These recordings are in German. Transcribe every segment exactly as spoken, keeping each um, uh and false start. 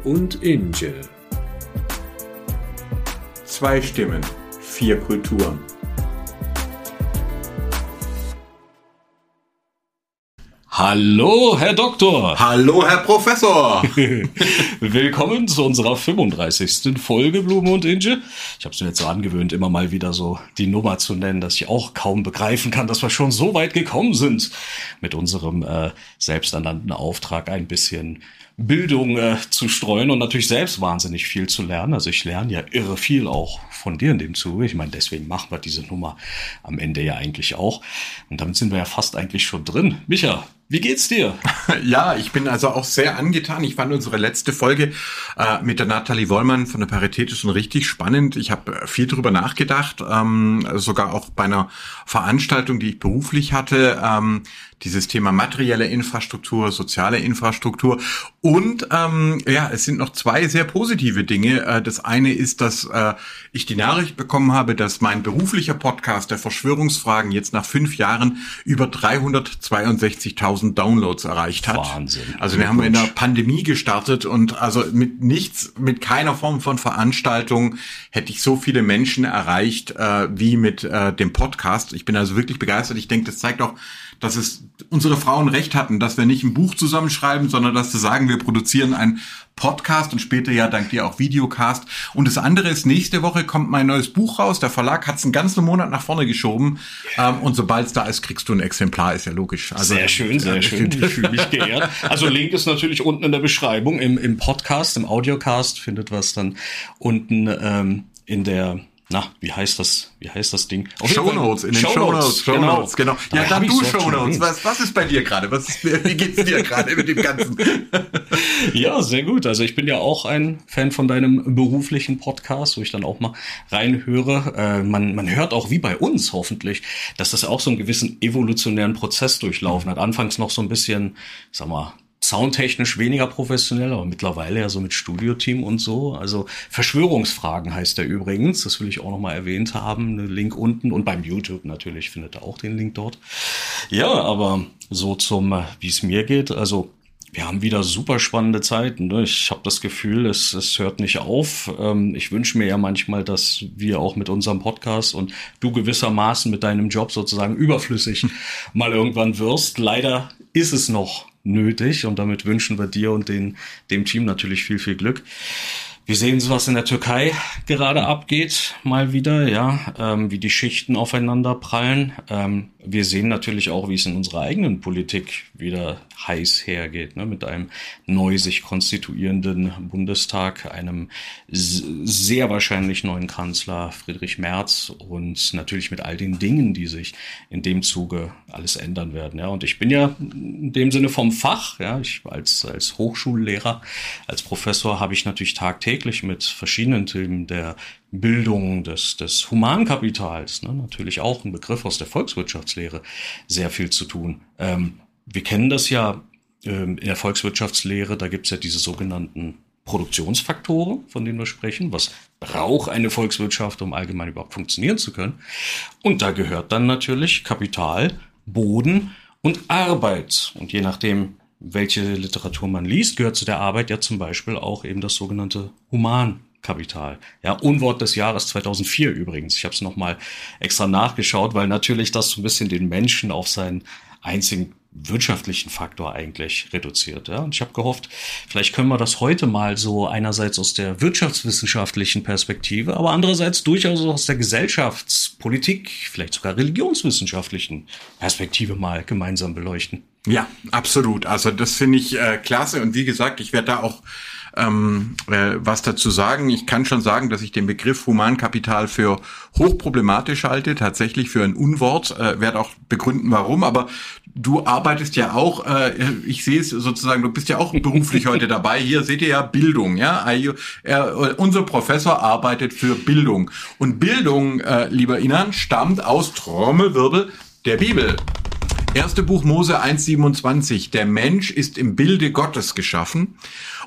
und Inge. Zwei Stimmen, vier Kulturen. Hallo, Herr Doktor. Hallo, Herr Professor. Willkommen zu unserer fünfunddreißigsten Folge Blume und Inge. Ich habe es mir jetzt so angewöhnt, immer mal wieder so die Nummer zu nennen, dass ich auch kaum begreifen kann, dass wir schon so weit gekommen sind mit unserem äh, selbsternannten Auftrag, ein bisschen Bildung äh, zu streuen und natürlich selbst wahnsinnig viel zu lernen. Also ich lerne ja irre viel auch von dir in dem Zuge. Ich meine, deswegen machen wir diese Nummer am Ende ja eigentlich auch. Und damit sind wir ja fast eigentlich schon drin. Micha, wie geht's dir? Ja, ich bin also auch sehr angetan. Ich fand unsere letzte Folge äh, mit der Nathalie Wollmann von der Paritätischen richtig spannend. Ich habe viel drüber nachgedacht, ähm, sogar auch bei einer Veranstaltung, die ich beruflich hatte. Ähm, dieses Thema materielle Infrastruktur, soziale Infrastruktur. Und ähm, ja, es sind noch zwei sehr positive Dinge. Äh, das eine ist, dass äh, ich die Nachricht bekommen habe, dass mein beruflicher Podcast der Verschwörungsfragen jetzt nach fünf Jahren über dreihundertzweiundsechzigtausend Downloads erreicht hat. Wahnsinn. Also wir haben in der Pandemie gestartet und also mit nichts, mit keiner Form von Veranstaltung hätte ich so viele Menschen erreicht äh, wie mit äh, dem Podcast. Ich bin also wirklich begeistert. Ich denke, das zeigt auch, dass es unsere Frauen recht hatten, dass wir nicht ein Buch zusammenschreiben, sondern dass wir sagen, wir produzieren einen Podcast und später ja dank dir auch Videocast. Und das andere ist, nächste Woche kommt mein neues Buch raus. Der Verlag hat es einen ganzen Monat nach vorne geschoben. Ähm, und sobald es da ist, kriegst du ein Exemplar, ist ja logisch. Also, sehr schön, sehr äh, schön. Ich fühle mich geehrt. Also Link ist natürlich unten in der Beschreibung. Im, im Podcast, im Audiocast findet was dann unten ähm, in der... Na, wie heißt das? Wie heißt das Ding? Shownotes, in den Shownotes, Shownotes, genau. Ja, dann du Shownotes. Was, was ist bei dir gerade? Was ist, wie geht's dir gerade mit dem Ganzen? Ja, sehr gut. Also ich bin ja auch ein Fan von deinem beruflichen Podcast, wo ich dann auch mal reinhöre. Äh, man, man hört auch wie bei uns hoffentlich, dass das auch so einen gewissen evolutionären Prozess durchlaufen hat. Anfangs noch so ein bisschen, sag mal, soundtechnisch weniger professionell, aber mittlerweile ja so mit Studioteam und so. Also Verschwörungsfragen heißt der übrigens. Das will ich auch noch mal erwähnt haben. Ein Link unten und beim YouTube natürlich findet ihr auch den Link dort. Ja, aber so zum, wie es mir geht. Also wir haben wieder super spannende Zeiten. Ne? Ich habe das Gefühl, es, es hört nicht auf. Ähm, ich wünsche mir ja manchmal, dass wir auch mit unserem Podcast und du gewissermaßen mit deinem Job sozusagen überflüssig mal irgendwann wirst. Leider ist es noch nötig und damit wünschen wir dir und den, dem Team natürlich viel, viel Glück. Wir sehen, was in der Türkei gerade abgeht, mal wieder, ja, ähm, wie die Schichten aufeinander prallen. Ähm, wir sehen natürlich auch, wie es in unserer eigenen Politik wieder heiß hergeht, ne, mit einem neu sich konstituierenden Bundestag, einem s- sehr wahrscheinlich neuen Kanzler Friedrich Merz und natürlich mit all den Dingen, die sich in dem Zuge alles ändern werden, ja. Und ich bin ja in dem Sinne vom Fach, ja, ich als, als Hochschullehrer, als Professor habe ich natürlich tagtäglich mit verschiedenen Themen der Bildung, des, des Humankapitals, ne, natürlich auch ein Begriff aus der Volkswirtschaftslehre, sehr viel zu tun. Ähm, wir kennen das ja ähm, in der Volkswirtschaftslehre, da gibt es ja diese sogenannten Produktionsfaktoren, von denen wir sprechen. Was braucht eine Volkswirtschaft, um allgemein überhaupt funktionieren zu können? Und da gehört dann natürlich Kapital, Boden und Arbeit. Und je nachdem, welche Literatur man liest, gehört zu der Arbeit ja zum Beispiel auch eben das sogenannte Humankapital. Ja, Unwort des Jahres zweitausendvier übrigens. Ich habe es nochmal extra nachgeschaut, weil natürlich das so ein bisschen den Menschen auf seinen einzigen wirtschaftlichen Faktor eigentlich reduziert. Ja, und ich habe gehofft, vielleicht können wir das heute mal so einerseits aus der wirtschaftswissenschaftlichen Perspektive, aber andererseits durchaus aus der Gesellschafts-, Politik-, vielleicht sogar religionswissenschaftlichen Perspektive mal gemeinsam beleuchten. Ja, absolut. Also das finde ich äh, klasse und wie gesagt, ich werde da auch ähm, äh, was dazu sagen. Ich kann schon sagen, dass ich den Begriff Humankapital für hochproblematisch halte, tatsächlich für ein Unwort, äh, werde auch begründen, warum, aber du arbeitest ja auch, äh, ich sehe es sozusagen, du bist ja auch beruflich heute dabei, hier seht ihr ja Bildung, ja, er, unser Professor arbeitet für Bildung und Bildung, äh, lieber Inan, stammt aus Trommelwirbel der Bibel. Erste Buch Mose eins siebenundzwanzig. Der Mensch ist im Bilde Gottes geschaffen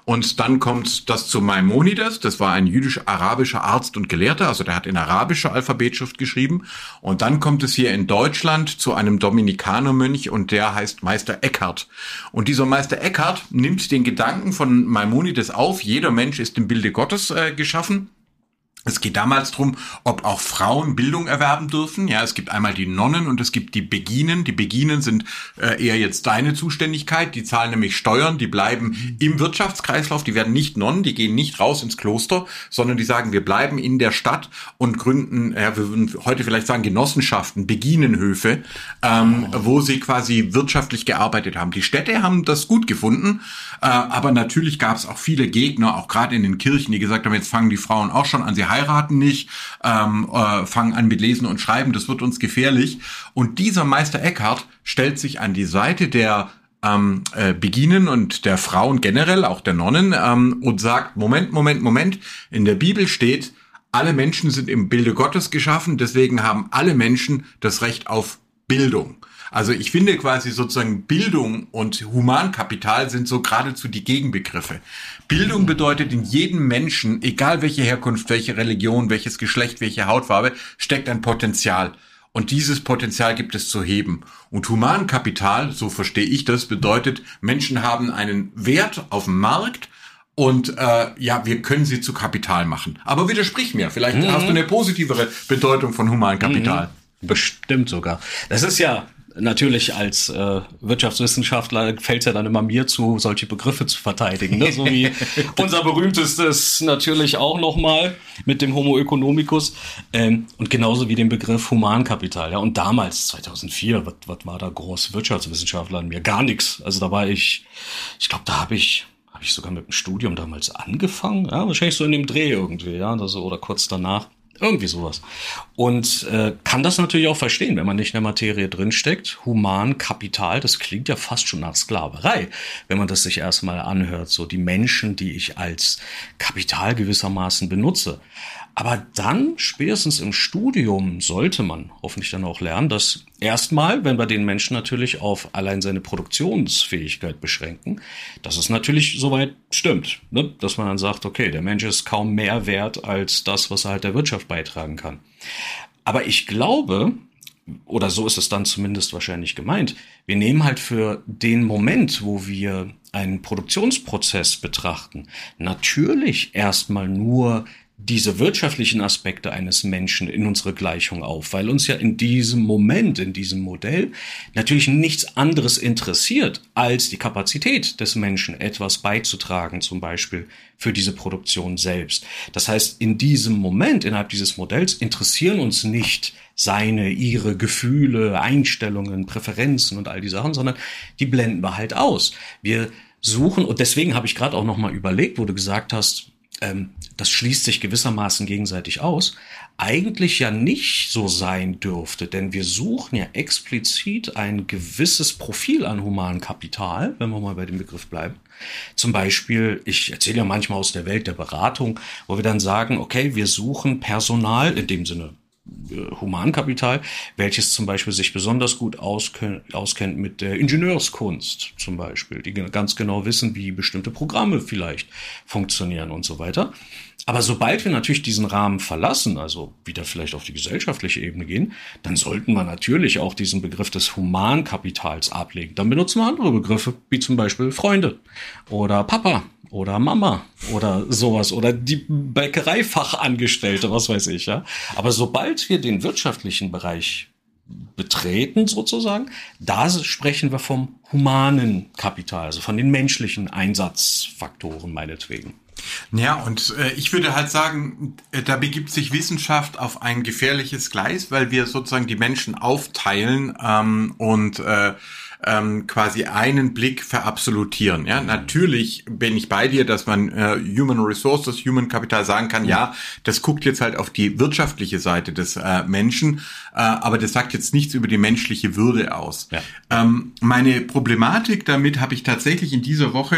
Und dann kommt das zu Maimonides, das war ein jüdisch-arabischer Arzt und Gelehrter, also der hat in arabischer Alphabetschrift geschrieben. Und dann kommt es hier in Deutschland zu einem Dominikanermönch und der heißt Meister Eckhart. Und dieser Meister Eckhart nimmt den Gedanken von Maimonides auf, jeder Mensch ist im Bilde Gottes äh, geschaffen. Es geht damals drum, ob auch Frauen Bildung erwerben dürfen. Ja, es gibt einmal die Nonnen und es gibt die Beginen. Die Beginen sind äh, eher jetzt deine Zuständigkeit. Die zahlen nämlich Steuern, die bleiben im Wirtschaftskreislauf. Die werden nicht Nonnen, die gehen nicht raus ins Kloster, sondern die sagen, wir bleiben in der Stadt und gründen, ja, wir würden heute vielleicht sagen Genossenschaften, Beginenhöfe, ähm, oh. wo sie quasi wirtschaftlich gearbeitet haben. Die Städte haben das gut gefunden, äh, aber natürlich gab es auch viele Gegner, auch gerade in den Kirchen, die gesagt haben, jetzt fangen die Frauen auch schon an, sie heiraten nicht, ähm, äh, fangen an mit Lesen und Schreiben, das wird uns gefährlich. Und dieser Meister Eckhart stellt sich an die Seite der ähm, äh, Beginen und der Frauen generell, auch der Nonnen, ähm, und sagt, Moment, Moment, Moment, in der Bibel steht, alle Menschen sind im Bilde Gottes geschaffen, deswegen haben alle Menschen das Recht auf Bildung. Also ich finde quasi sozusagen Bildung und Humankapital sind so geradezu die Gegenbegriffe. Bildung bedeutet, in jedem Menschen, egal welche Herkunft, welche Religion, welches Geschlecht, welche Hautfarbe, steckt ein Potenzial. Und dieses Potenzial gibt es zu heben. Und Humankapital, so verstehe ich das, bedeutet, Menschen haben einen Wert auf dem Markt und äh, ja, wir können sie zu Kapital machen. Aber widersprich mir, vielleicht mhm. hast du eine positivere Bedeutung von Humankapital. Mhm. Bestimmt sogar. Das ist ja natürlich als äh, Wirtschaftswissenschaftler fällt es ja dann immer mir zu, solche Begriffe zu verteidigen, ne? So wie unser berühmtestes natürlich auch nochmal mit dem Homo economicus ähm, und genauso wie den Begriff Humankapital. Ja, und damals zweitausendvier, was, was war da groß Wirtschaftswissenschaftler an mir? Gar nichts. Also da war ich, ich glaube, da habe ich habe ich sogar mit dem Studium damals angefangen, ja, wahrscheinlich so in dem Dreh irgendwie, ja, also, oder kurz danach. Irgendwie sowas. Und äh, kann das natürlich auch verstehen, wenn man nicht in der Materie drinsteckt. Humankapital, das klingt ja fast schon nach Sklaverei, wenn man das sich erstmal anhört. So die Menschen, die ich als Kapital gewissermaßen benutze. Aber dann, spätestens im Studium, sollte man hoffentlich dann auch lernen, dass erstmal, wenn wir den Menschen natürlich auf allein seine Produktionsfähigkeit beschränken, dass es natürlich soweit stimmt, ne? Dass man dann sagt, okay, der Mensch ist kaum mehr wert als das, was er halt der Wirtschaft beitragen kann. Aber ich glaube, oder so ist es dann zumindest wahrscheinlich gemeint, wir nehmen halt für den Moment, wo wir einen Produktionsprozess betrachten, natürlich erstmal nur diese wirtschaftlichen Aspekte eines Menschen in unsere Gleichung auf, weil uns ja in diesem Moment, in diesem Modell natürlich nichts anderes interessiert, als die Kapazität des Menschen, etwas beizutragen, zum Beispiel für diese Produktion selbst. Das heißt, in diesem Moment, innerhalb dieses Modells, interessieren uns nicht seine, ihre Gefühle, Einstellungen, Präferenzen und all die Sachen, sondern die blenden wir halt aus. Wir suchen, und deswegen habe ich gerade auch nochmal überlegt, wo du gesagt hast, ähm, das schließt sich gewissermaßen gegenseitig aus, eigentlich ja nicht so sein dürfte, denn wir suchen ja explizit ein gewisses Profil an Humankapital, wenn wir mal bei dem Begriff bleiben. Zum Beispiel, ich erzähle ja manchmal aus der Welt der Beratung, wo wir dann sagen, okay, wir suchen Personal, in dem Sinne Humankapital, welches zum Beispiel sich besonders gut auskennt mit der Ingenieurskunst zum Beispiel, die ganz genau wissen, wie bestimmte Programme vielleicht funktionieren und so weiter. Aber sobald wir natürlich diesen Rahmen verlassen, also wieder vielleicht auf die gesellschaftliche Ebene gehen, dann sollten wir natürlich auch diesen Begriff des Humankapitals ablegen. Dann benutzen wir andere Begriffe, wie zum Beispiel Freunde oder Papa oder Mama oder sowas oder die Bäckereifachangestellte, was weiß ich, ja. Aber sobald wir den wirtschaftlichen Bereich betreten sozusagen, da sprechen wir vom humanen Kapital, also von den menschlichen Einsatzfaktoren meinetwegen. Ja, und äh, ich würde halt sagen, äh, da begibt sich Wissenschaft auf ein gefährliches Gleis, weil wir sozusagen die Menschen aufteilen ähm, und äh, ähm, quasi einen Blick verabsolutieren. Ja, natürlich bin ich bei dir, dass man äh, Human Resources, Human Capital sagen kann, ja, das guckt jetzt halt auf die wirtschaftliche Seite des äh, Menschen, äh, aber das sagt jetzt nichts über die menschliche Würde aus. Ja. Ähm, meine Problematik damit habe ich tatsächlich in dieser Woche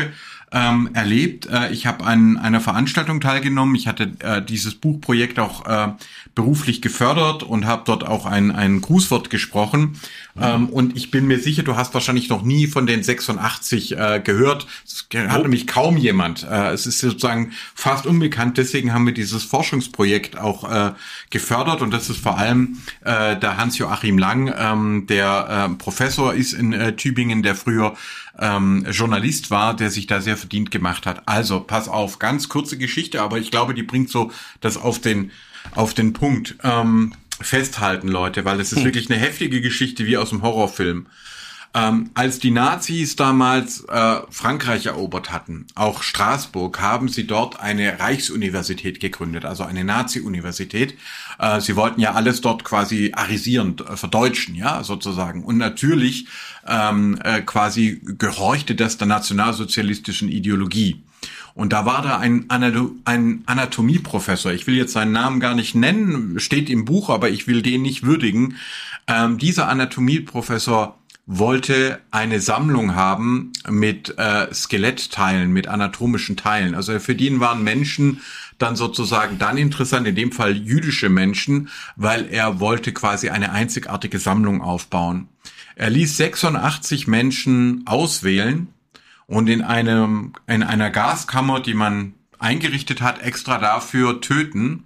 ähm, erlebt. Äh, ich habe an einer Veranstaltung teilgenommen. Ich hatte äh, dieses Buchprojekt auch äh, beruflich gefördert und habe dort auch ein, ein Grußwort gesprochen. Mhm. Ähm, und ich bin mir sicher, du hast wahrscheinlich noch nie von den sechsundachtzig äh, gehört. Es hat oh. nämlich kaum jemand. Äh, es ist sozusagen fast unbekannt. Deswegen haben wir dieses Forschungsprojekt auch äh, gefördert. Und das ist vor allem äh, der Hans-Joachim Lang, ähm, der äh, Professor ist in äh, Tübingen, der früher ähm, Journalist war, der sich da sehr verdient gemacht hat. Also, pass auf, ganz kurze Geschichte, aber ich glaube, die bringt so das auf den auf den Punkt. Ähm, festhalten, Leute, weil es ist hm. wirklich eine heftige Geschichte wie aus dem Horrorfilm. Ähm, als die Nazis damals äh, Frankreich erobert hatten, auch Straßburg, haben sie dort eine Reichsuniversität gegründet, also eine Nazi-Universität. Äh, sie wollten ja alles dort quasi arisieren, äh, verdeutschen, ja, sozusagen. Und natürlich ähm, äh, quasi gehorchte das der nationalsozialistischen Ideologie. Und da war da ein, Anato- ein Anatomieprofessor, ich will jetzt seinen Namen gar nicht nennen, steht im Buch, aber ich will den nicht würdigen. Ähm, dieser Anatomieprofessor wollte eine Sammlung haben mit äh, Skelettteilen, mit anatomischen Teilen. Also für den waren Menschen dann sozusagen dann interessant, in dem Fall jüdische Menschen, weil er wollte quasi eine einzigartige Sammlung aufbauen. Er ließ sechsundachtzig Menschen auswählen und in einem in einer Gaskammer, die man eingerichtet hat, extra dafür töten,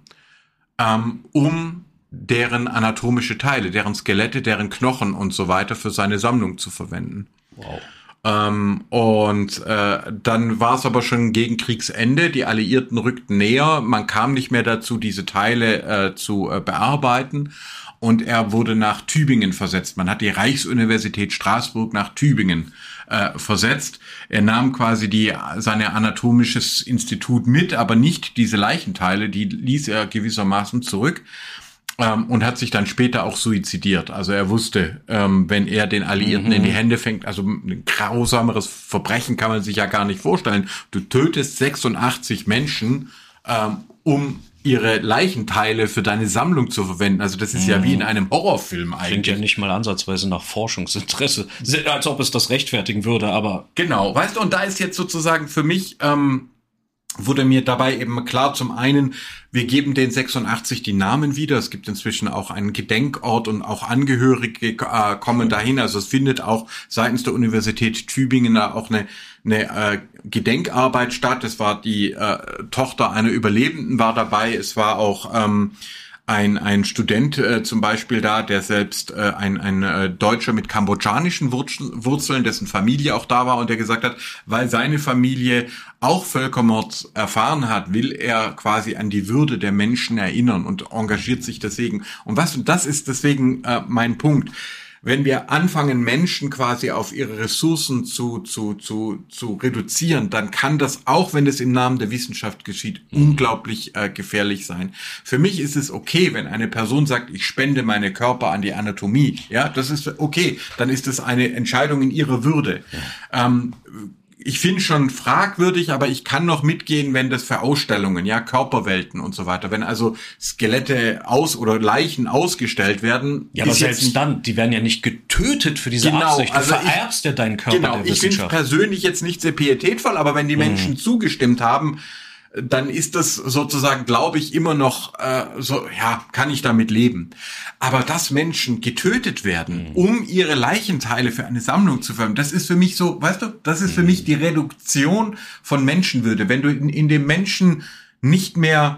ähm, um deren anatomische Teile, deren Skelette, deren Knochen und so weiter für seine Sammlung zu verwenden. Wow. Ähm, und äh, dann war es aber schon gegen Kriegsende, die Alliierten rückten näher, man kam nicht mehr dazu, diese Teile äh, zu äh, bearbeiten, und er wurde nach Tübingen versetzt. Man hat die Reichsuniversität Straßburg nach Tübingen äh, versetzt. Er nahm quasi die seine anatomisches Institut mit, aber nicht diese Leichenteile, die ließ er gewissermaßen zurück. Ähm, und hat sich dann später auch suizidiert. Also er wusste, ähm, wenn er den Alliierten mhm. in die Hände fängt, also ein grausameres Verbrechen kann man sich ja gar nicht vorstellen. Du tötest sechsundachtzig Menschen, ähm, um ihre Leichenteile für deine Sammlung zu verwenden. Also das ist mhm. ja wie in einem Horrorfilm eigentlich. Klingt ja nicht mal ansatzweise nach Forschungsinteresse, als ob es das rechtfertigen würde, aber... Genau, weißt du, und da ist jetzt sozusagen für mich... Ähm, wurde mir dabei eben klar, zum einen, wir geben den sechsundachtzig die Namen wieder. Es gibt inzwischen auch einen Gedenkort und auch Angehörige äh, kommen dahin. Also es findet auch seitens der Universität Tübingen da auch eine, eine äh, Gedenkarbeit statt. Es war die äh, Tochter einer Überlebenden war dabei. Es war auch ähm, ein ein Student äh, zum Beispiel da, der selbst äh, ein ein äh, Deutscher mit kambodschanischen Wurzeln, dessen Familie auch da war und der gesagt hat, weil seine Familie auch Völkermord erfahren hat, will er quasi an die Würde der Menschen erinnern und engagiert sich deswegen. Und was, und das ist deswegen äh, mein Punkt. Wenn wir anfangen, Menschen quasi auf ihre Ressourcen zu zu zu zu reduzieren, dann kann das, auch wenn es im Namen der Wissenschaft geschieht, mhm. unglaublich äh, gefährlich sein. Für mich ist es okay, wenn eine Person sagt, ich spende meine Körper an die Anatomie. Ja, das ist okay. Dann ist es eine Entscheidung in ihrer Würde. Ja. Ähm, Ich finde schon fragwürdig, aber ich kann noch mitgehen, wenn das für Ausstellungen, ja, Körperwelten und so weiter, wenn also Skelette aus oder Leichen ausgestellt werden. Ja, aber selbst jetzt, dann, die werden ja nicht getötet für diese genau, Absicht. Du also vererbst ich, ja deinen Körper genau, der Wissenschaft. Genau, ich finde persönlich jetzt nicht sehr pietätvoll, aber wenn die Menschen mhm. zugestimmt haben, dann ist das sozusagen, glaube ich, immer noch äh, so, ja, kann ich damit leben. Aber dass Menschen getötet werden, mhm. um ihre Leichenteile für eine Sammlung zu verwenden, das ist für mich so, weißt du, das ist für mhm. mich die Reduktion von Menschenwürde. Wenn du in, in dem Menschen nicht mehr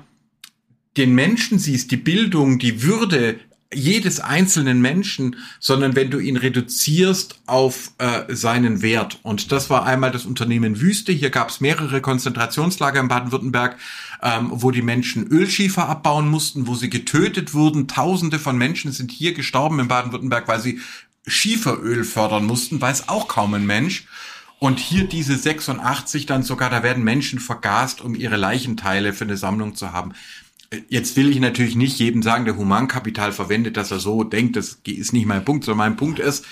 den Menschen siehst, die Bildung, die Würde jedes einzelnen Menschen, sondern wenn du ihn reduzierst auf äh, seinen Wert. Und das war einmal das Unternehmen Wüste. Hier gab es mehrere Konzentrationslager in Baden-Württemberg, ähm, wo die Menschen Ölschiefer abbauen mussten, wo sie getötet wurden. Tausende von Menschen sind hier gestorben in Baden-Württemberg, weil sie Schieferöl fördern mussten, weiß auch kaum ein Mensch. Und hier diese sechsundachtzig dann sogar, da werden Menschen vergast, um ihre Leichenteile für eine Sammlung zu haben. Jetzt will ich natürlich nicht jedem sagen, der Humankapital verwendet, dass er so denkt, das ist nicht mein Punkt, sondern mein Punkt ist,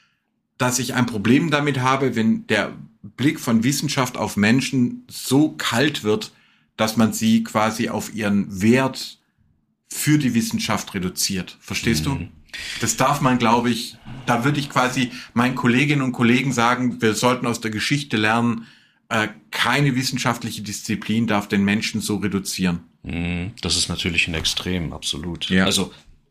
dass ich ein Problem damit habe, wenn der Blick von Wissenschaft auf Menschen so kalt wird, dass man sie quasi auf ihren Wert für die Wissenschaft reduziert. Verstehst mhm. du? Das darf man, glaube ich, da würde ich quasi meinen Kolleginnen und Kollegen sagen, wir sollten aus der Geschichte lernen, äh, keine wissenschaftliche Disziplin darf den Menschen so reduzieren. Das ist natürlich ein Extrem, absolut. Ja. Also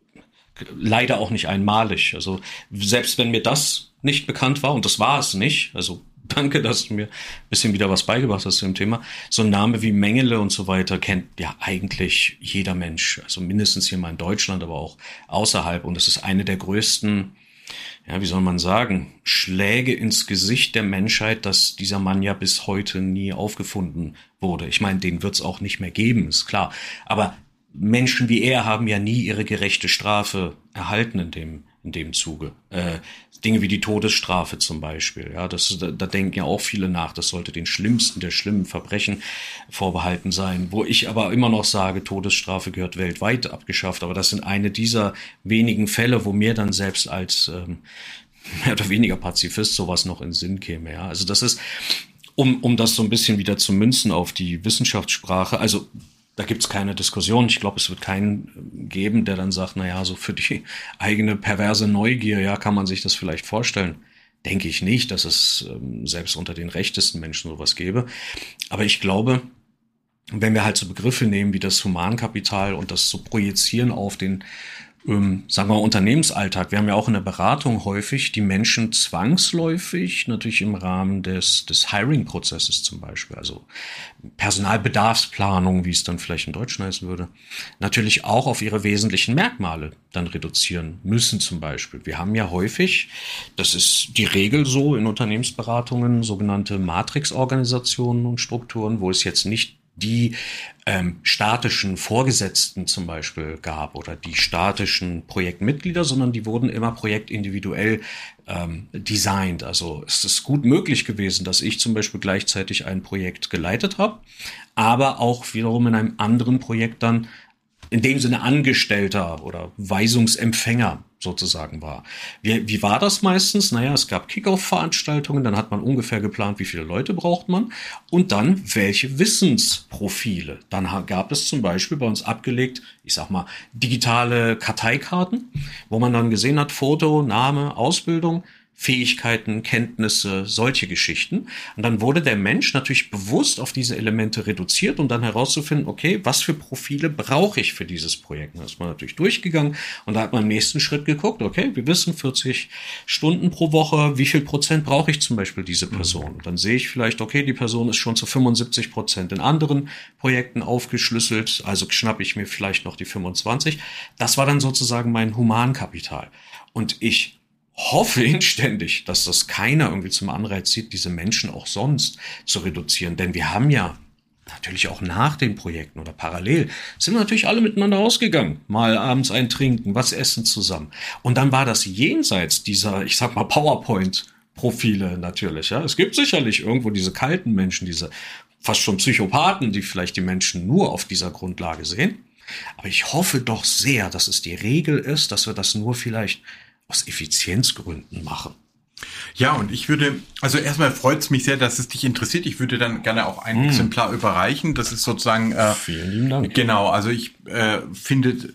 leider auch nicht einmalig. Also selbst wenn mir das nicht bekannt war, und das war es nicht, also danke, dass du mir ein bisschen wieder was beigebracht hast zu dem Thema, so ein Name wie Mengele und so weiter kennt ja eigentlich jeder Mensch, also mindestens hier mal in Deutschland, aber auch außerhalb. Und das ist eine der größten, ja, wie soll man sagen, Schläge ins Gesicht der Menschheit, dass dieser Mann ja bis heute nie aufgefunden wurde. Ich meine, den wird es auch nicht mehr geben, ist klar. Aber Menschen wie er haben ja nie ihre gerechte Strafe erhalten in dem in dem Zuge. Äh, Dinge wie die Todesstrafe zum Beispiel. Ja, das, da, da denken ja auch viele nach, das sollte den schlimmsten der schlimmen Verbrechen vorbehalten sein. Wo ich aber immer noch sage, Todesstrafe gehört weltweit abgeschafft. Aber das sind eine dieser wenigen Fälle, wo mir dann selbst als ähm, mehr oder weniger Pazifist sowas noch in den Sinn käme. Ja, also das ist, um um das so ein bisschen wieder zu münzen auf die Wissenschaftssprache. Also da gibt's keine Diskussion. Ich glaube, es wird keinen geben, der dann sagt, na ja, so für die eigene perverse Neugier, ja, kann man sich das vielleicht vorstellen. Denke ich nicht, dass es ähm, selbst unter den rechtesten Menschen sowas gäbe. Aber ich glaube, wenn wir halt so Begriffe nehmen wie das Humankapital und das so projizieren auf den, ähm, sagen wir mal, Unternehmensalltag. Wir haben ja auch in der Beratung häufig die Menschen zwangsläufig, natürlich im Rahmen des, des Hiring-Prozesses zum Beispiel, also Personalbedarfsplanung, wie es dann vielleicht in Deutsch heißen würde, natürlich auch auf ihre wesentlichen Merkmale dann reduzieren müssen zum Beispiel. Wir haben ja häufig, das ist die Regel so in Unternehmensberatungen, sogenannte Matrix-Organisationen und Strukturen, wo es jetzt nicht die ähm, statischen Vorgesetzten zum Beispiel gab oder die statischen Projektmitglieder, sondern die wurden immer projektindividuell ähm, designt. Also es ist gut möglich gewesen, dass ich zum Beispiel gleichzeitig ein Projekt geleitet habe, aber auch wiederum in einem anderen Projekt dann in dem Sinne Angestellter oder Weisungsempfänger sozusagen war. Wie, wie war das meistens? Naja, es gab Kick-Off-Veranstaltungen, dann hat man ungefähr geplant, wie viele Leute braucht man und dann welche Wissensprofile. Dann gab es zum Beispiel bei uns abgelegt, ich sag mal, digitale Karteikarten, wo man dann gesehen hat, Foto, Name, Ausbildung, Fähigkeiten, Kenntnisse, solche Geschichten. Und dann wurde der Mensch natürlich bewusst auf diese Elemente reduziert, um dann herauszufinden, okay, was für Profile brauche ich für dieses Projekt? Da ist man natürlich durchgegangen und da hat man im nächsten Schritt geguckt, okay, wir wissen vierzig Stunden pro Woche, wie viel Prozent brauche ich zum Beispiel diese Person? Und dann sehe ich vielleicht, okay, die Person ist schon zu fünfundsiebzig Prozent in anderen Projekten aufgeschlüsselt, also schnappe ich mir vielleicht noch die fünfundzwanzig. Das war dann sozusagen mein Humankapital. Und ich hoffe inständig, dass das keiner irgendwie zum Anreiz zieht, diese Menschen auch sonst zu reduzieren. Denn wir haben ja natürlich auch nach den Projekten oder parallel sind wir natürlich alle miteinander ausgegangen. Mal abends ein Trinken, was essen zusammen. Und dann war das jenseits dieser, ich sag mal, PowerPoint-Profile natürlich. Ja, es gibt sicherlich irgendwo diese kalten Menschen, diese fast schon Psychopathen, die vielleicht die Menschen nur auf dieser Grundlage sehen. Aber ich hoffe doch sehr, dass es die Regel ist, dass wir das nur vielleicht aus Effizienzgründen machen. Ja, und ich würde, also erstmal freut es mich sehr, dass es dich interessiert. Ich würde dann gerne auch ein mm. Exemplar überreichen. Das ist sozusagen äh, vielen lieben Dank. Genau, also ich äh, finde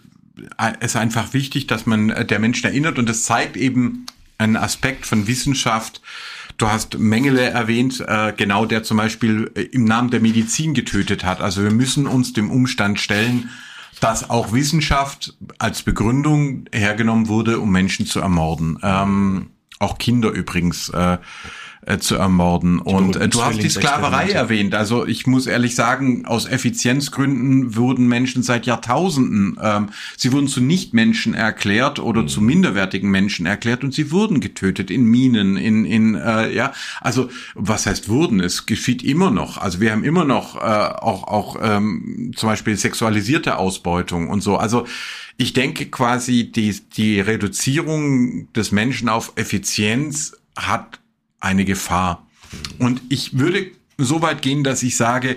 es einfach wichtig, dass man äh, der Menschen erinnert und das zeigt eben einen Aspekt von Wissenschaft. Du hast Mengele erwähnt, äh, genau der zum Beispiel äh, im Namen der Medizin getötet hat. Also wir müssen uns dem Umstand stellen, dass auch Wissenschaft als Begründung hergenommen wurde, um Menschen zu ermorden. Ähm, auch Kinder übrigens äh, äh, zu ermorden. Und äh, du hast die Sklaverei erwähnt. Also ich muss ehrlich sagen, aus Effizienzgründen wurden Menschen seit Jahrtausenden, ähm, sie wurden zu Nichtmenschen erklärt oder mhm. zu minderwertigen Menschen erklärt und sie wurden getötet in Minen, in, in äh, ja, also was heißt wurden? Es geschieht immer noch. Also wir haben immer noch äh, auch, auch ähm, zum Beispiel sexualisierte Ausbeutung und so. Also ich denke quasi, die, die Reduzierung des Menschen auf Effizienz hat eine Gefahr. Und ich würde so weit gehen, dass ich sage,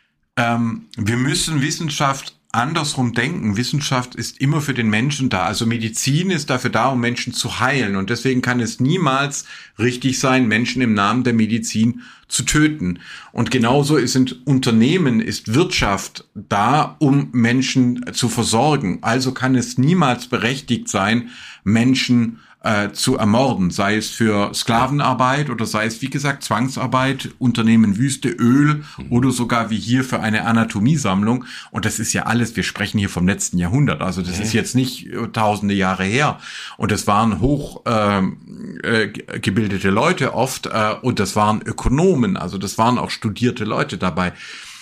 ähm, wir müssen Wissenschaft andersrum denken. Wissenschaft ist immer für den Menschen da. Also Medizin ist dafür da, um Menschen zu heilen. Und deswegen kann es niemals richtig sein, Menschen im Namen der Medizin zu töten. Und genauso sind Unternehmen, ist Wirtschaft da, um Menschen zu versorgen. Also kann es niemals berechtigt sein, Menschen äh, zu ermorden, sei es für Sklavenarbeit oder sei es, wie gesagt, Zwangsarbeit, Unternehmen Wüste, Öl oder sogar wie hier für eine Anatomiesammlung. Und das ist ja alles, wir sprechen hier vom letzten Jahrhundert, also das ja. ist jetzt nicht tausende Jahre her. Und das waren hoch äh, äh, gebildete Leute oft äh, und das waren Ökonomen, also das waren auch studierte Leute dabei.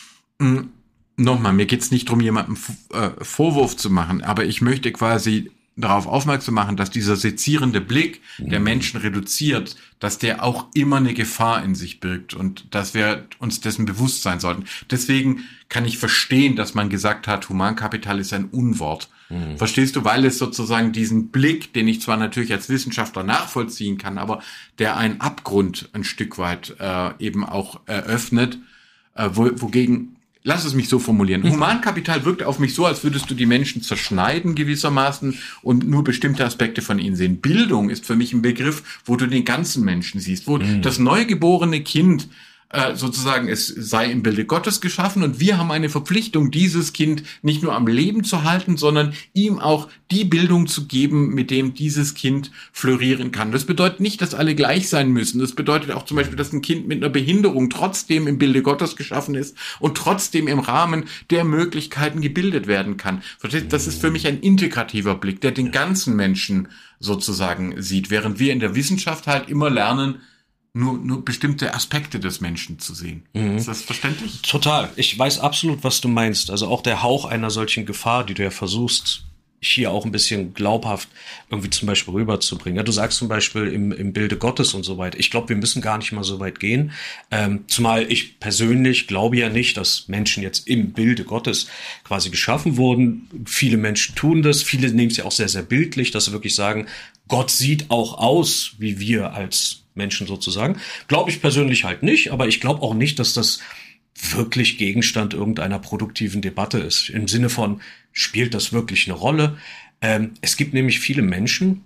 Mhm. Nochmal, mir geht's nicht darum, jemandem äh, Vorwurf zu machen, aber ich möchte quasi darauf aufmerksam machen, dass dieser sezierende Blick der Menschen reduziert, dass der auch immer eine Gefahr in sich birgt und dass wir uns dessen bewusst sein sollten. Deswegen kann ich verstehen, dass man gesagt hat, Humankapital ist ein Unwort. Mhm. Verstehst du? Weil es sozusagen diesen Blick, den ich zwar natürlich als Wissenschaftler nachvollziehen kann, aber der einen Abgrund ein Stück weit äh, eben auch eröffnet, äh, wo, wogegen Lass es mich so formulieren. Humankapital wirkt auf mich so, als würdest du die Menschen zerschneiden gewissermaßen und nur bestimmte Aspekte von ihnen sehen. Bildung ist für mich ein Begriff, wo du den ganzen Menschen siehst, wo mhm. das neugeborene Kind äh, sozusagen, es sei im Bilde Gottes geschaffen und wir haben eine Verpflichtung, dieses Kind nicht nur am Leben zu halten, sondern ihm auch die Bildung zu geben, mit dem dieses Kind florieren kann. Das bedeutet nicht, dass alle gleich sein müssen. Das bedeutet auch zum Beispiel, dass ein Kind mit einer Behinderung trotzdem im Bilde Gottes geschaffen ist und trotzdem im Rahmen der Möglichkeiten gebildet werden kann. Das ist für mich ein integrativer Blick, der den ganzen Menschen sozusagen sieht, während wir in der Wissenschaft halt immer lernen, Nur, nur bestimmte Aspekte des Menschen zu sehen. Mhm. Ist das verständlich? Total. Ich weiß absolut, was du meinst. Also auch der Hauch einer solchen Gefahr, die du ja versuchst, hier auch ein bisschen glaubhaft irgendwie zum Beispiel rüberzubringen. Ja, du sagst zum Beispiel im, im Bilde Gottes und so weiter. Ich glaube, wir müssen gar nicht mal so weit gehen. Ähm, zumal ich persönlich glaube ja nicht, dass Menschen jetzt im Bilde Gottes quasi geschaffen wurden. Viele Menschen tun das. Viele nehmen es ja auch sehr, sehr bildlich, dass sie wirklich sagen, Gott sieht auch aus, wie wir als Menschen sozusagen. Glaube ich persönlich halt nicht, aber ich glaube auch nicht, dass das wirklich Gegenstand irgendeiner produktiven Debatte ist. Im Sinne von, spielt das wirklich eine Rolle? Ähm, es gibt nämlich viele Menschen,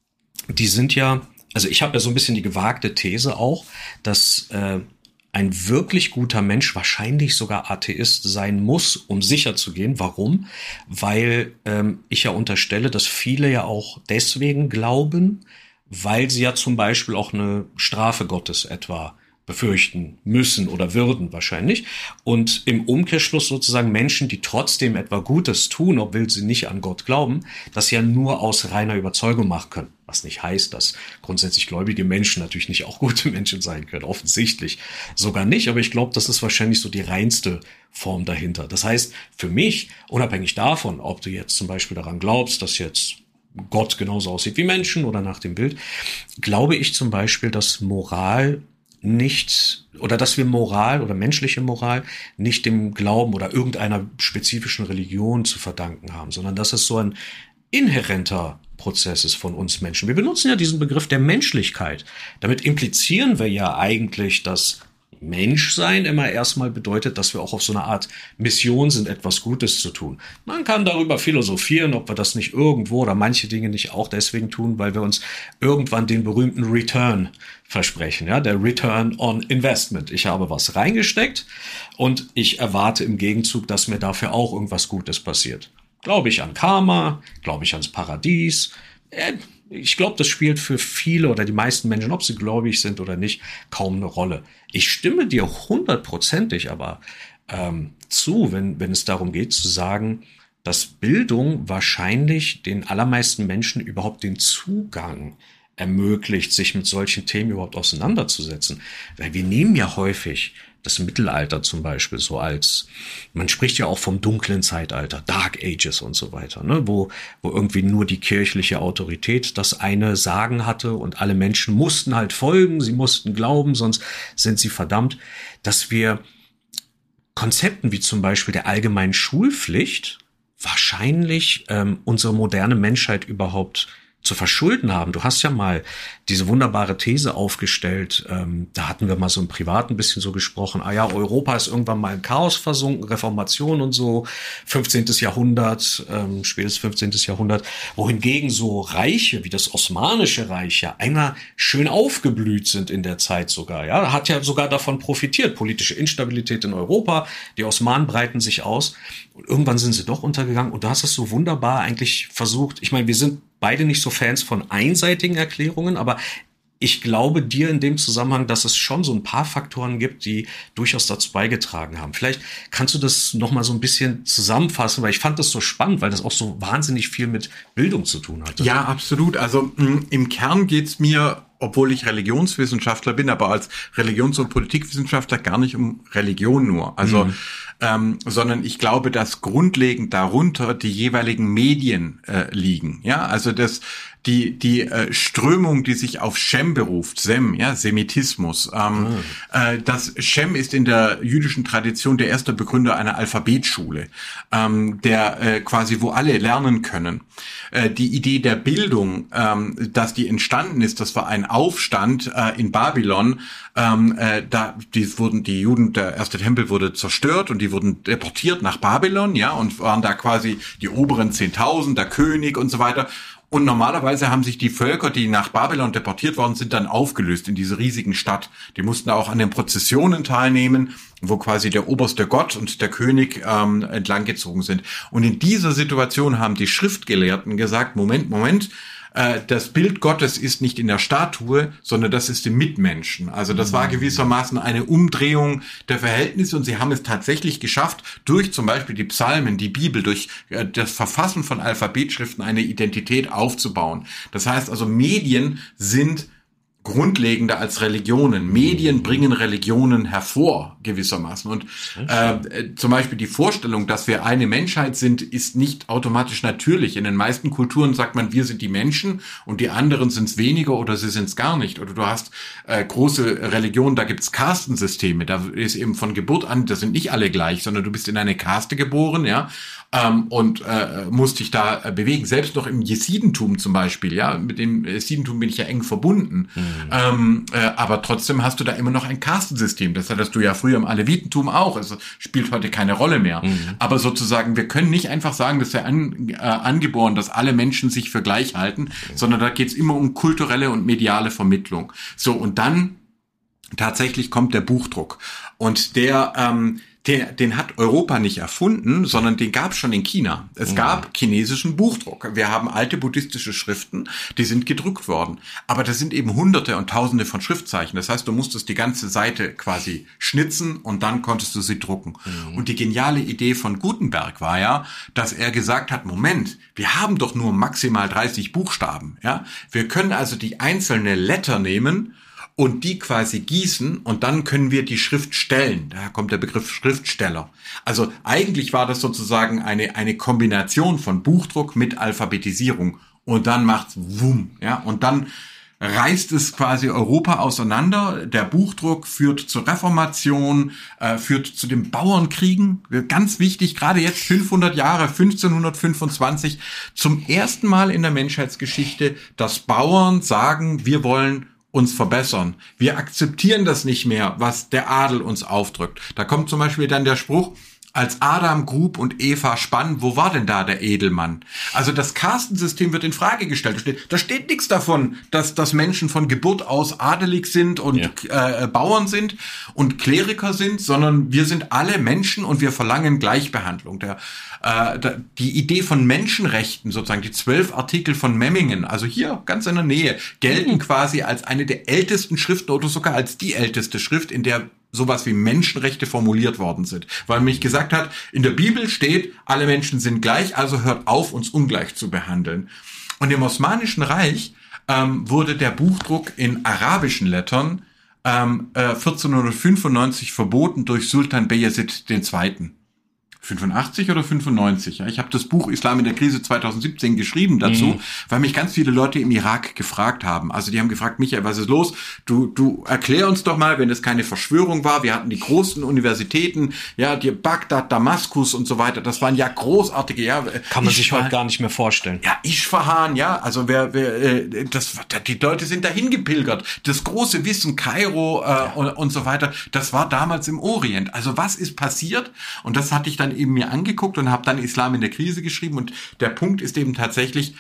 die sind ja, also ich habe ja so ein bisschen die gewagte These auch, dass äh, ein wirklich guter Mensch wahrscheinlich sogar Atheist sein muss, um sicher zu gehen. Warum? Weil ähm, ich ja unterstelle, dass viele ja auch deswegen glauben, weil sie ja zum Beispiel auch eine Strafe Gottes etwa befürchten müssen oder würden wahrscheinlich. Und im Umkehrschluss sozusagen Menschen, die trotzdem etwa Gutes tun, obwohl sie nicht an Gott glauben, das ja nur aus reiner Überzeugung machen können. Was nicht heißt, dass grundsätzlich gläubige Menschen natürlich nicht auch gute Menschen sein können. Offensichtlich sogar nicht. Aber ich glaube, das ist wahrscheinlich so die reinste Form dahinter. Das heißt, für mich, unabhängig davon, ob du jetzt zum Beispiel daran glaubst, dass jetzt Gott genauso aussieht wie Menschen oder nach dem Bild, glaube ich zum Beispiel, dass Moral nicht, oder dass wir Moral oder menschliche Moral nicht dem Glauben oder irgendeiner spezifischen Religion zu verdanken haben, sondern dass es so ein inhärenter Prozess ist von uns Menschen. Wir benutzen ja diesen Begriff der Menschlichkeit. Damit implizieren wir ja eigentlich, dass Menschsein immer erstmal bedeutet, dass wir auch auf so eine Art Mission sind, etwas Gutes zu tun. Man kann darüber philosophieren, ob wir das nicht irgendwo oder manche Dinge nicht auch deswegen tun, weil wir uns irgendwann den berühmten Return versprechen, ja, der Return on Investment. Ich habe was reingesteckt und ich erwarte im Gegenzug, dass mir dafür auch irgendwas Gutes passiert. Glaube ich an Karma? Glaube ich ans Paradies? Äh, Ich glaube, das spielt für viele oder die meisten Menschen, ob sie gläubig sind oder nicht, kaum eine Rolle. Ich stimme dir hundertprozentig aber ähm, zu, wenn, wenn es darum geht zu sagen, dass Bildung wahrscheinlich den allermeisten Menschen überhaupt den Zugang ermöglicht, sich mit solchen Themen überhaupt auseinanderzusetzen. Weil wir nehmen ja häufig das Mittelalter zum Beispiel so als, man spricht ja auch vom dunklen Zeitalter, Dark Ages und so weiter, ne, wo, wo irgendwie nur die kirchliche Autorität das eine Sagen hatte und alle Menschen mussten halt folgen, sie mussten glauben, sonst sind sie verdammt, dass wir Konzepten wie zum Beispiel der allgemeinen Schulpflicht wahrscheinlich ähm, unsere moderne Menschheit überhaupt zu verschulden haben. Du hast ja mal diese wunderbare These aufgestellt, ähm, da hatten wir mal so im Privaten ein bisschen so gesprochen, ah ja, Europa ist irgendwann mal in Chaos versunken, Reformation und so, fünfzehntes Jahrhundert, ähm, spätes fünfzehntes Jahrhundert, wohingegen so Reiche wie das Osmanische Reich ja einmal schön aufgeblüht sind in der Zeit sogar, ja, hat ja sogar davon profitiert, politische Instabilität in Europa, die Osmanen breiten sich aus und irgendwann sind sie doch untergegangen und du hast es so wunderbar eigentlich versucht, ich meine, wir sind beide nicht so Fans von einseitigen Erklärungen, aber ich glaube dir in dem Zusammenhang, dass es schon so ein paar Faktoren gibt, die durchaus dazu beigetragen haben. Vielleicht kannst du das noch mal so ein bisschen zusammenfassen, weil ich fand das so spannend, weil das auch so wahnsinnig viel mit Bildung zu tun hatte. Ja, absolut. Also mh, im Kern geht's mir, obwohl ich Religionswissenschaftler bin, aber als Religions- und Politikwissenschaftler gar nicht um Religion nur. Also mhm. ähm, sondern ich glaube, dass grundlegend darunter die jeweiligen Medien äh, liegen. Ja, also das die die äh, Strömung, die sich auf Shem beruft, Sem, ja, Semitismus. Ähm, oh. äh, das Shem ist in der jüdischen Tradition der erste Begründer einer Alphabetschule, ähm, der äh, quasi wo alle lernen können. Äh, die Idee der Bildung, ähm, dass die entstanden ist, das war ein Aufstand äh, in Babylon. Ähm, äh, da die wurden die Juden, der erste Tempel wurde zerstört und die wurden deportiert nach Babylon, ja, und waren da quasi die oberen zehntausend, der König und so weiter. Und normalerweise haben sich die Völker, die nach Babylon deportiert worden sind, dann aufgelöst in diese riesigen Stadt. Die mussten auch an den Prozessionen teilnehmen, wo quasi der oberste Gott und der König ähm, entlanggezogen sind. Und in dieser Situation haben die Schriftgelehrten gesagt, Moment, Moment, äh, das Bild Gottes ist nicht in der Statue, sondern das ist im Mitmenschen. Also das war gewissermaßen eine Umdrehung der Verhältnisse und sie haben es tatsächlich geschafft, durch zum Beispiel die Psalmen, die Bibel, durch äh, das Verfassen von Alphabetschriften eine Identität aufzubauen. Das heißt also, Medien sind grundlegender als Religionen. Medien bringen Religionen hervor, gewissermaßen. Und äh, zum Beispiel die Vorstellung, dass wir eine Menschheit sind, ist nicht automatisch natürlich. In den meisten Kulturen sagt man, wir sind die Menschen und die anderen sind es weniger oder sie sind es gar nicht. Oder du hast äh, große Religionen, da gibt's Kastensysteme. Da ist eben von Geburt an, das sind nicht alle gleich, sondern du bist in eine Kaste geboren, ja, ähm, und äh, musst dich da äh, bewegen. Selbst noch im Jesidentum zum Beispiel, ja, mit dem Jesidentum bin ich ja eng verbunden. Mhm. Ähm, äh, aber trotzdem hast du da immer noch ein Kastensystem. Das hattest du ja früher im Alevitentum auch. Es spielt heute keine Rolle mehr. Mhm. Aber sozusagen, wir können nicht einfach sagen, dass wir an, äh, angeboren, dass alle Menschen sich für gleich halten, mhm. sondern da geht's immer um kulturelle und mediale Vermittlung. So, und dann tatsächlich kommt der Buchdruck. Und der, ähm, Den, den hat Europa nicht erfunden, sondern den gab es schon in China. Es mhm. gab chinesischen Buchdruck. Wir haben alte buddhistische Schriften, die sind gedruckt worden. Aber das sind eben Hunderte und Tausende von Schriftzeichen. Das heißt, du musstest die ganze Seite quasi schnitzen und dann konntest du sie drucken. Mhm. Und die geniale Idee von Gutenberg war ja, dass er gesagt hat, Moment, wir haben doch nur maximal dreißig Buchstaben. Ja, wir können also die einzelne Letter nehmen und die quasi gießen und dann können wir die Schrift stellen. Daher kommt der Begriff Schriftsteller. Also eigentlich war das sozusagen eine eine Kombination von Buchdruck mit Alphabetisierung und dann macht's wumm, ja, und dann reißt es quasi Europa auseinander. Der Buchdruck führt zur Reformation, äh, führt zu den Bauernkriegen. Ganz wichtig, gerade jetzt fünfhundert Jahre, fünfzehnhundertfünfundzwanzig, zum ersten Mal in der Menschheitsgeschichte, dass Bauern sagen, wir wollen uns verbessern. Wir akzeptieren das nicht mehr, was der Adel uns aufdrückt. Da kommt zum Beispiel dann der Spruch, als Adam grub und Eva spann, wo war denn da der Edelmann? Also das Kastensystem wird in Frage gestellt. Da steht, da steht nichts davon, dass, dass Menschen von Geburt aus adelig sind und ja. äh, Bauern sind und Kleriker sind, sondern wir sind alle Menschen und wir verlangen Gleichbehandlung. Der, äh, der, die Idee von Menschenrechten, sozusagen die zwölf Artikel von Memmingen, also hier ganz in der Nähe, gelten mhm. quasi als eine der ältesten Schriften oder sogar als die älteste Schrift, in der sowas wie Menschenrechte formuliert worden sind. Weil man mich gesagt hat, in der Bibel steht, alle Menschen sind gleich, also hört auf, uns ungleich zu behandeln. Und im Osmanischen Reich ähm, wurde der Buchdruck in arabischen Lettern ähm, äh, vierzehnhundertfünfundneunzig verboten durch Sultan Bayezid der Zweite. fünfundachtzig oder fünfundneunzig. Ja, ich habe das Buch Islam in der Krise zweitausendsiebzehn geschrieben dazu, mhm. weil mich ganz viele Leute im Irak gefragt haben. Also die haben gefragt, Michael, was ist los? Du du erklär uns doch mal, wenn es keine Verschwörung war. Wir hatten die großen Universitäten, ja, die Bagdad, Damaskus und so weiter. Das waren ja großartige, ja. Kann man sich heute gar nicht mehr vorstellen. Ja, Isfahan, ja, also wer, wer äh, das, die Leute sind dahin gepilgert. Das große Wissen, Kairo äh, ja. und, und so weiter, das war damals im Orient. Also was ist passiert? Und das hatte ich dann eben mir angeguckt und habe dann Islam in der Krise geschrieben und der Punkt ist eben tatsächlich,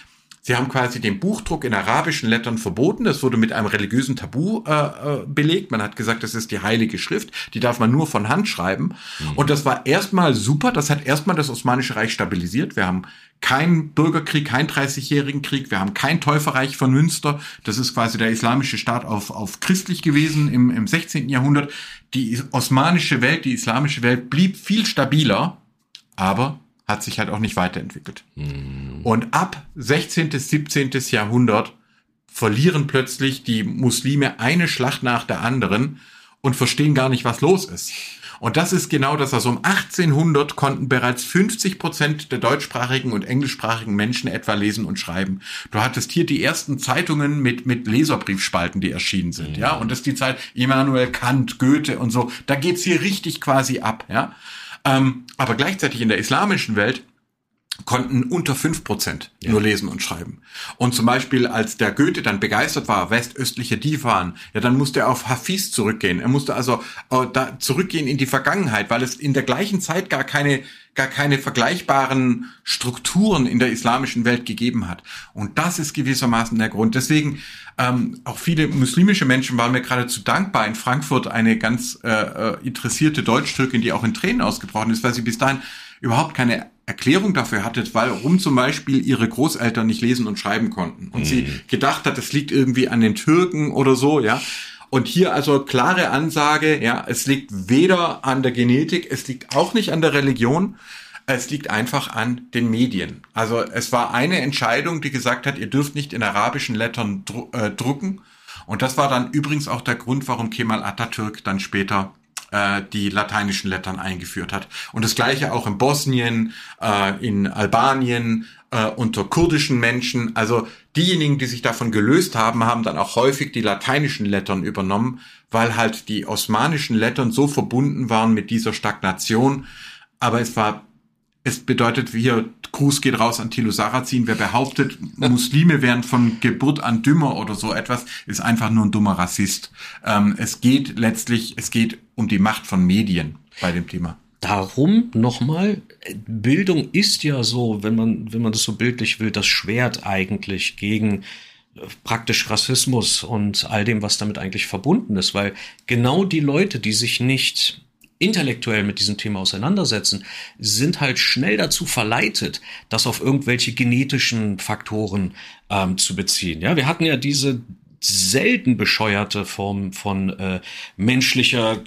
Sie haben quasi den Buchdruck in arabischen Lettern verboten. Das wurde mit einem religiösen Tabu äh, belegt. Man hat gesagt, das ist die heilige Schrift. Die darf man nur von Hand schreiben. Mhm. Und das war erstmal super. Das hat erstmal das Osmanische Reich stabilisiert. Wir haben keinen Bürgerkrieg, keinen dreißigjährigen Krieg. Wir haben kein Täuferreich von Münster. Das ist quasi der islamische Staat auf, auf christlich gewesen im, im sechzehnten Jahrhundert. Die osmanische Welt, die islamische Welt blieb viel stabiler, aber hat sich halt auch nicht weiterentwickelt. Mhm. Und ab sechzehnten, siebzehnten Jahrhundert verlieren plötzlich die Muslime eine Schlacht nach der anderen und verstehen gar nicht, was los ist. Und das ist genau das. Also um achtzehnhundert konnten bereits fünfzig Prozent der deutschsprachigen und englischsprachigen Menschen etwa lesen und schreiben. Du hattest hier die ersten Zeitungen mit mit Leserbriefspalten, die erschienen sind, mhm. ja. Und das ist die Zeit Immanuel Kant, Goethe und so. Da geht's hier richtig quasi ab, ja. Ähm, aber gleichzeitig in der islamischen Welt konnten unter fünf Prozent ja. nur lesen und schreiben. Und zum Beispiel, als der Goethe dann begeistert war, westöstliche Divan, ja, dann musste er auf Hafiz zurückgehen. Er musste also äh, da zurückgehen in die Vergangenheit, weil es in der gleichen Zeit gar keine gar keine vergleichbaren Strukturen in der islamischen Welt gegeben hat. Und das ist gewissermaßen der Grund. Deswegen ähm, auch viele muslimische Menschen waren mir geradezu dankbar. In Frankfurt eine ganz äh, interessierte Deutsch-Türkin, die auch in Tränen ausgebrochen ist, weil sie bis dahin überhaupt keine Erklärung dafür hatte, warum zum Beispiel ihre Großeltern nicht lesen und schreiben konnten. Und mhm. sie gedacht hat, das liegt irgendwie an den Türken oder so, ja. Und hier also klare Ansage, ja, es liegt weder an der Genetik, es liegt auch nicht an der Religion, es liegt einfach an den Medien. Also es war eine Entscheidung, die gesagt hat, ihr dürft nicht in arabischen Lettern dru- äh, drucken. Und das war dann übrigens auch der Grund, warum Kemal Atatürk dann später äh, die lateinischen Lettern eingeführt hat. Und das Gleiche auch in Bosnien, äh, in Albanien, äh, unter kurdischen Menschen. Also diejenigen, die sich davon gelöst haben, haben dann auch häufig die lateinischen Lettern übernommen, weil halt die osmanischen Lettern so verbunden waren mit dieser Stagnation. Aber es war, es bedeutet, hier, Gruß geht raus an Thilo Sarrazin, wer behauptet, Muslime wären von Geburt an dümmer oder so etwas, ist einfach nur ein dummer Rassist. Ähm, es geht letztlich, es geht um die Macht von Medien bei dem Thema. Darum nochmal, Bildung ist ja so, wenn man, wenn man das so bildlich will, das Schwert eigentlich gegen praktisch Rassismus und all dem, was damit eigentlich verbunden ist, weil genau die Leute, die sich nicht intellektuell mit diesem Thema auseinandersetzen, sind halt schnell dazu verleitet, das auf irgendwelche genetischen Faktoren ähm, zu beziehen. Ja, wir hatten ja diese selten bescheuerte Form von äh, menschlicher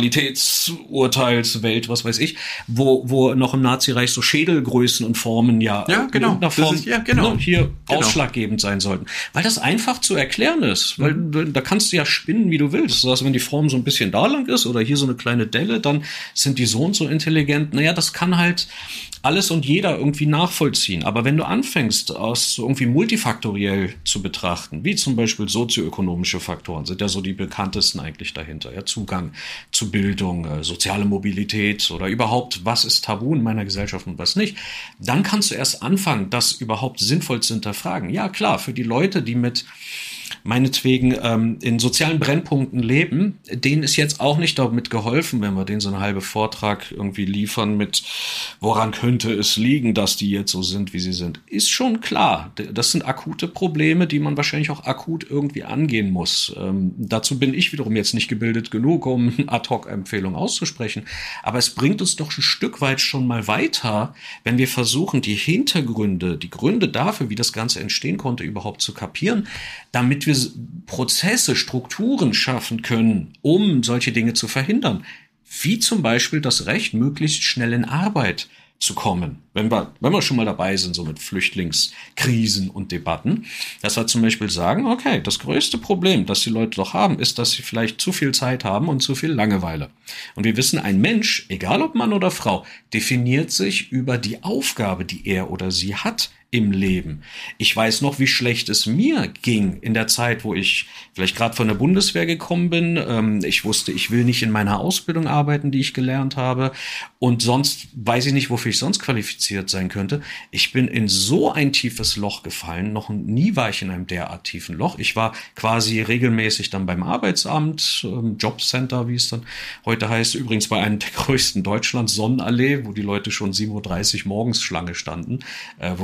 Qualitätsurteilswelt, was weiß ich, wo wo noch im Nazireich so Schädelgrößen und Formen ja, ja genau. in irgendeiner Form das ist, ja, genau. ne, hier genau. ausschlaggebend sein sollten. Weil das einfach zu erklären ist. Weil mhm. da kannst du ja spinnen, wie du willst. Das heißt, wenn die Form so ein bisschen da lang ist oder hier so eine kleine Delle, dann sind die so und so intelligent. Naja, das kann halt alles und jeder irgendwie nachvollziehen. Aber wenn du anfängst, aus irgendwie multifaktoriell zu betrachten, wie zum Beispiel sozioökonomische Faktoren, sind ja so die bekanntesten eigentlich dahinter. Ja, Zugang zu Bildung, äh, soziale Mobilität oder überhaupt, was ist tabu in meiner Gesellschaft und was nicht, dann kannst du erst anfangen, das überhaupt sinnvoll zu hinterfragen. Ja, klar, für die Leute, die mit meinetwegen ähm, in sozialen Brennpunkten leben, denen ist jetzt auch nicht damit geholfen, wenn wir denen so einen halben Vortrag irgendwie liefern mit, woran könnte es liegen, dass die jetzt so sind, wie sie sind. Ist schon klar. Das sind akute Probleme, die man wahrscheinlich auch akut irgendwie angehen muss. Ähm, dazu bin ich wiederum jetzt nicht gebildet genug, um Ad-Hoc-Empfehlungen auszusprechen. Aber es bringt uns doch ein Stück weit schon mal weiter, wenn wir versuchen, die Hintergründe, die Gründe dafür, wie das Ganze entstehen konnte, überhaupt zu kapieren, damit wir Prozesse, Strukturen schaffen können, um solche Dinge zu verhindern. Wie zum Beispiel das Recht, möglichst schnell in Arbeit zu kommen. Wenn wir, wenn wir schon mal dabei sind, so mit Flüchtlingskrisen und Debatten, dass wir zum Beispiel sagen, okay, das größte Problem, das die Leute doch haben, ist, dass sie vielleicht zu viel Zeit haben und zu viel Langeweile. Und wir wissen, ein Mensch, egal ob Mann oder Frau, definiert sich über die Aufgabe, die er oder sie hat im Leben. Ich weiß noch, wie schlecht es mir ging in der Zeit, wo ich vielleicht gerade von der Bundeswehr gekommen bin. Ähm, ich wusste, ich will nicht in meiner Ausbildung arbeiten, die ich gelernt habe. Und sonst weiß ich nicht, wofür ich sonst qualifiziert sein könnte. Ich bin in so ein tiefes Loch gefallen. Noch nie war ich in einem derart tiefen Loch. Ich war quasi regelmäßig dann beim Arbeitsamt, ähm, Jobcenter, wie es dann heute heißt. Übrigens bei einem der größten Deutschlands, Sonnenallee, wo die Leute schon sieben Uhr dreißig morgens Schlange standen, äh, wo du den ganzen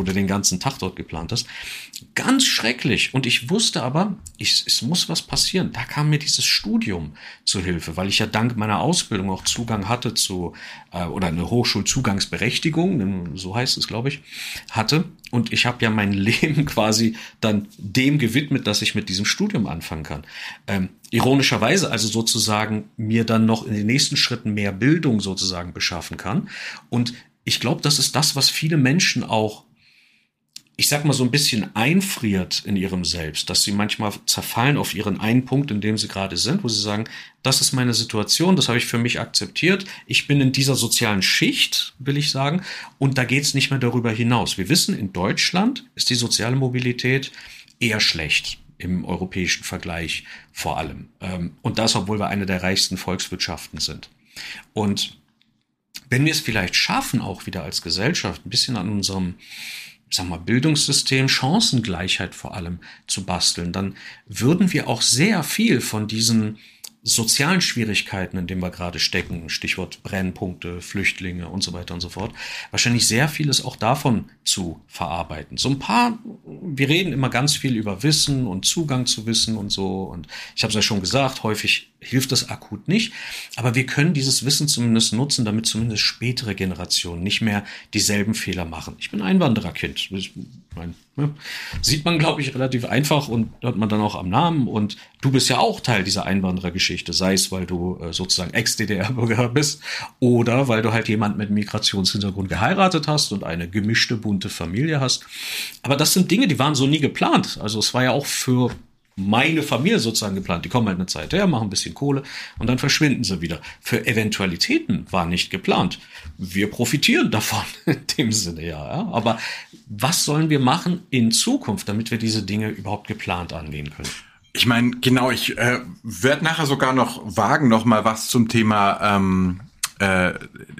ganzen Tag dort geplant hast. Ganz schrecklich. Und ich wusste aber, ich, es muss was passieren. Da kam mir dieses Studium zu Hilfe, weil ich ja dank meiner Ausbildung auch Zugang hatte zu, äh, oder eine Hochschulzugangsberechtigung, so heißt es, glaube ich, hatte. Und ich habe ja mein Leben quasi dann dem gewidmet, dass ich mit diesem Studium anfangen kann. Ähm, ironischerweise also sozusagen mir dann noch in den nächsten Schritten mehr Bildung sozusagen beschaffen kann. Und ich glaube, das ist das, was viele Menschen auch, ich sag mal, so ein bisschen einfriert in ihrem Selbst, dass sie manchmal zerfallen auf ihren einen Punkt, in dem sie gerade sind, wo sie sagen, das ist meine Situation, das habe ich für mich akzeptiert, ich bin in dieser sozialen Schicht, will ich sagen, und da geht's nicht mehr darüber hinaus. Wir wissen, in Deutschland ist die soziale Mobilität eher schlecht, im europäischen Vergleich vor allem. Und das, obwohl wir eine der reichsten Volkswirtschaften sind. Und wenn wir es vielleicht schaffen, auch wieder als Gesellschaft ein bisschen an unserem, ich sag mal, Bildungssystem, Chancengleichheit vor allem zu basteln, dann würden wir auch sehr viel von diesen sozialen Schwierigkeiten, in denen wir gerade stecken, Stichwort Brennpunkte, Flüchtlinge und so weiter und so fort, wahrscheinlich sehr vieles auch davon zu verarbeiten. So ein paar, wir reden immer ganz viel über Wissen und Zugang zu Wissen und so, und ich habe es ja schon gesagt, häufig hilft das akut nicht, aber wir können dieses Wissen zumindest nutzen, damit zumindest spätere Generationen nicht mehr dieselben Fehler machen. Ich bin Einwandererkind. Ich mein, ne, sieht man, glaube ich, relativ einfach und hört man dann auch am Namen, und du bist ja auch Teil dieser Einwanderergeschichte, sei es, weil du äh, sozusagen Ex-D D R-Bürger bist oder weil du halt jemand mit Migrationshintergrund geheiratet hast und eine gemischte, bunte Familie hast. Aber das sind Dinge, die waren so nie geplant. Also es war ja auch für meine Familie sozusagen geplant. Die kommen halt eine Zeit her, machen ein bisschen Kohle und dann verschwinden sie wieder. Für Eventualitäten war nicht geplant. Wir profitieren davon in dem Sinne, ja, ja. Aber was sollen wir machen in Zukunft, damit wir diese Dinge überhaupt geplant angehen können? Ich meine, genau, ich äh, werde nachher sogar noch wagen, noch mal was zum Thema ähm, äh,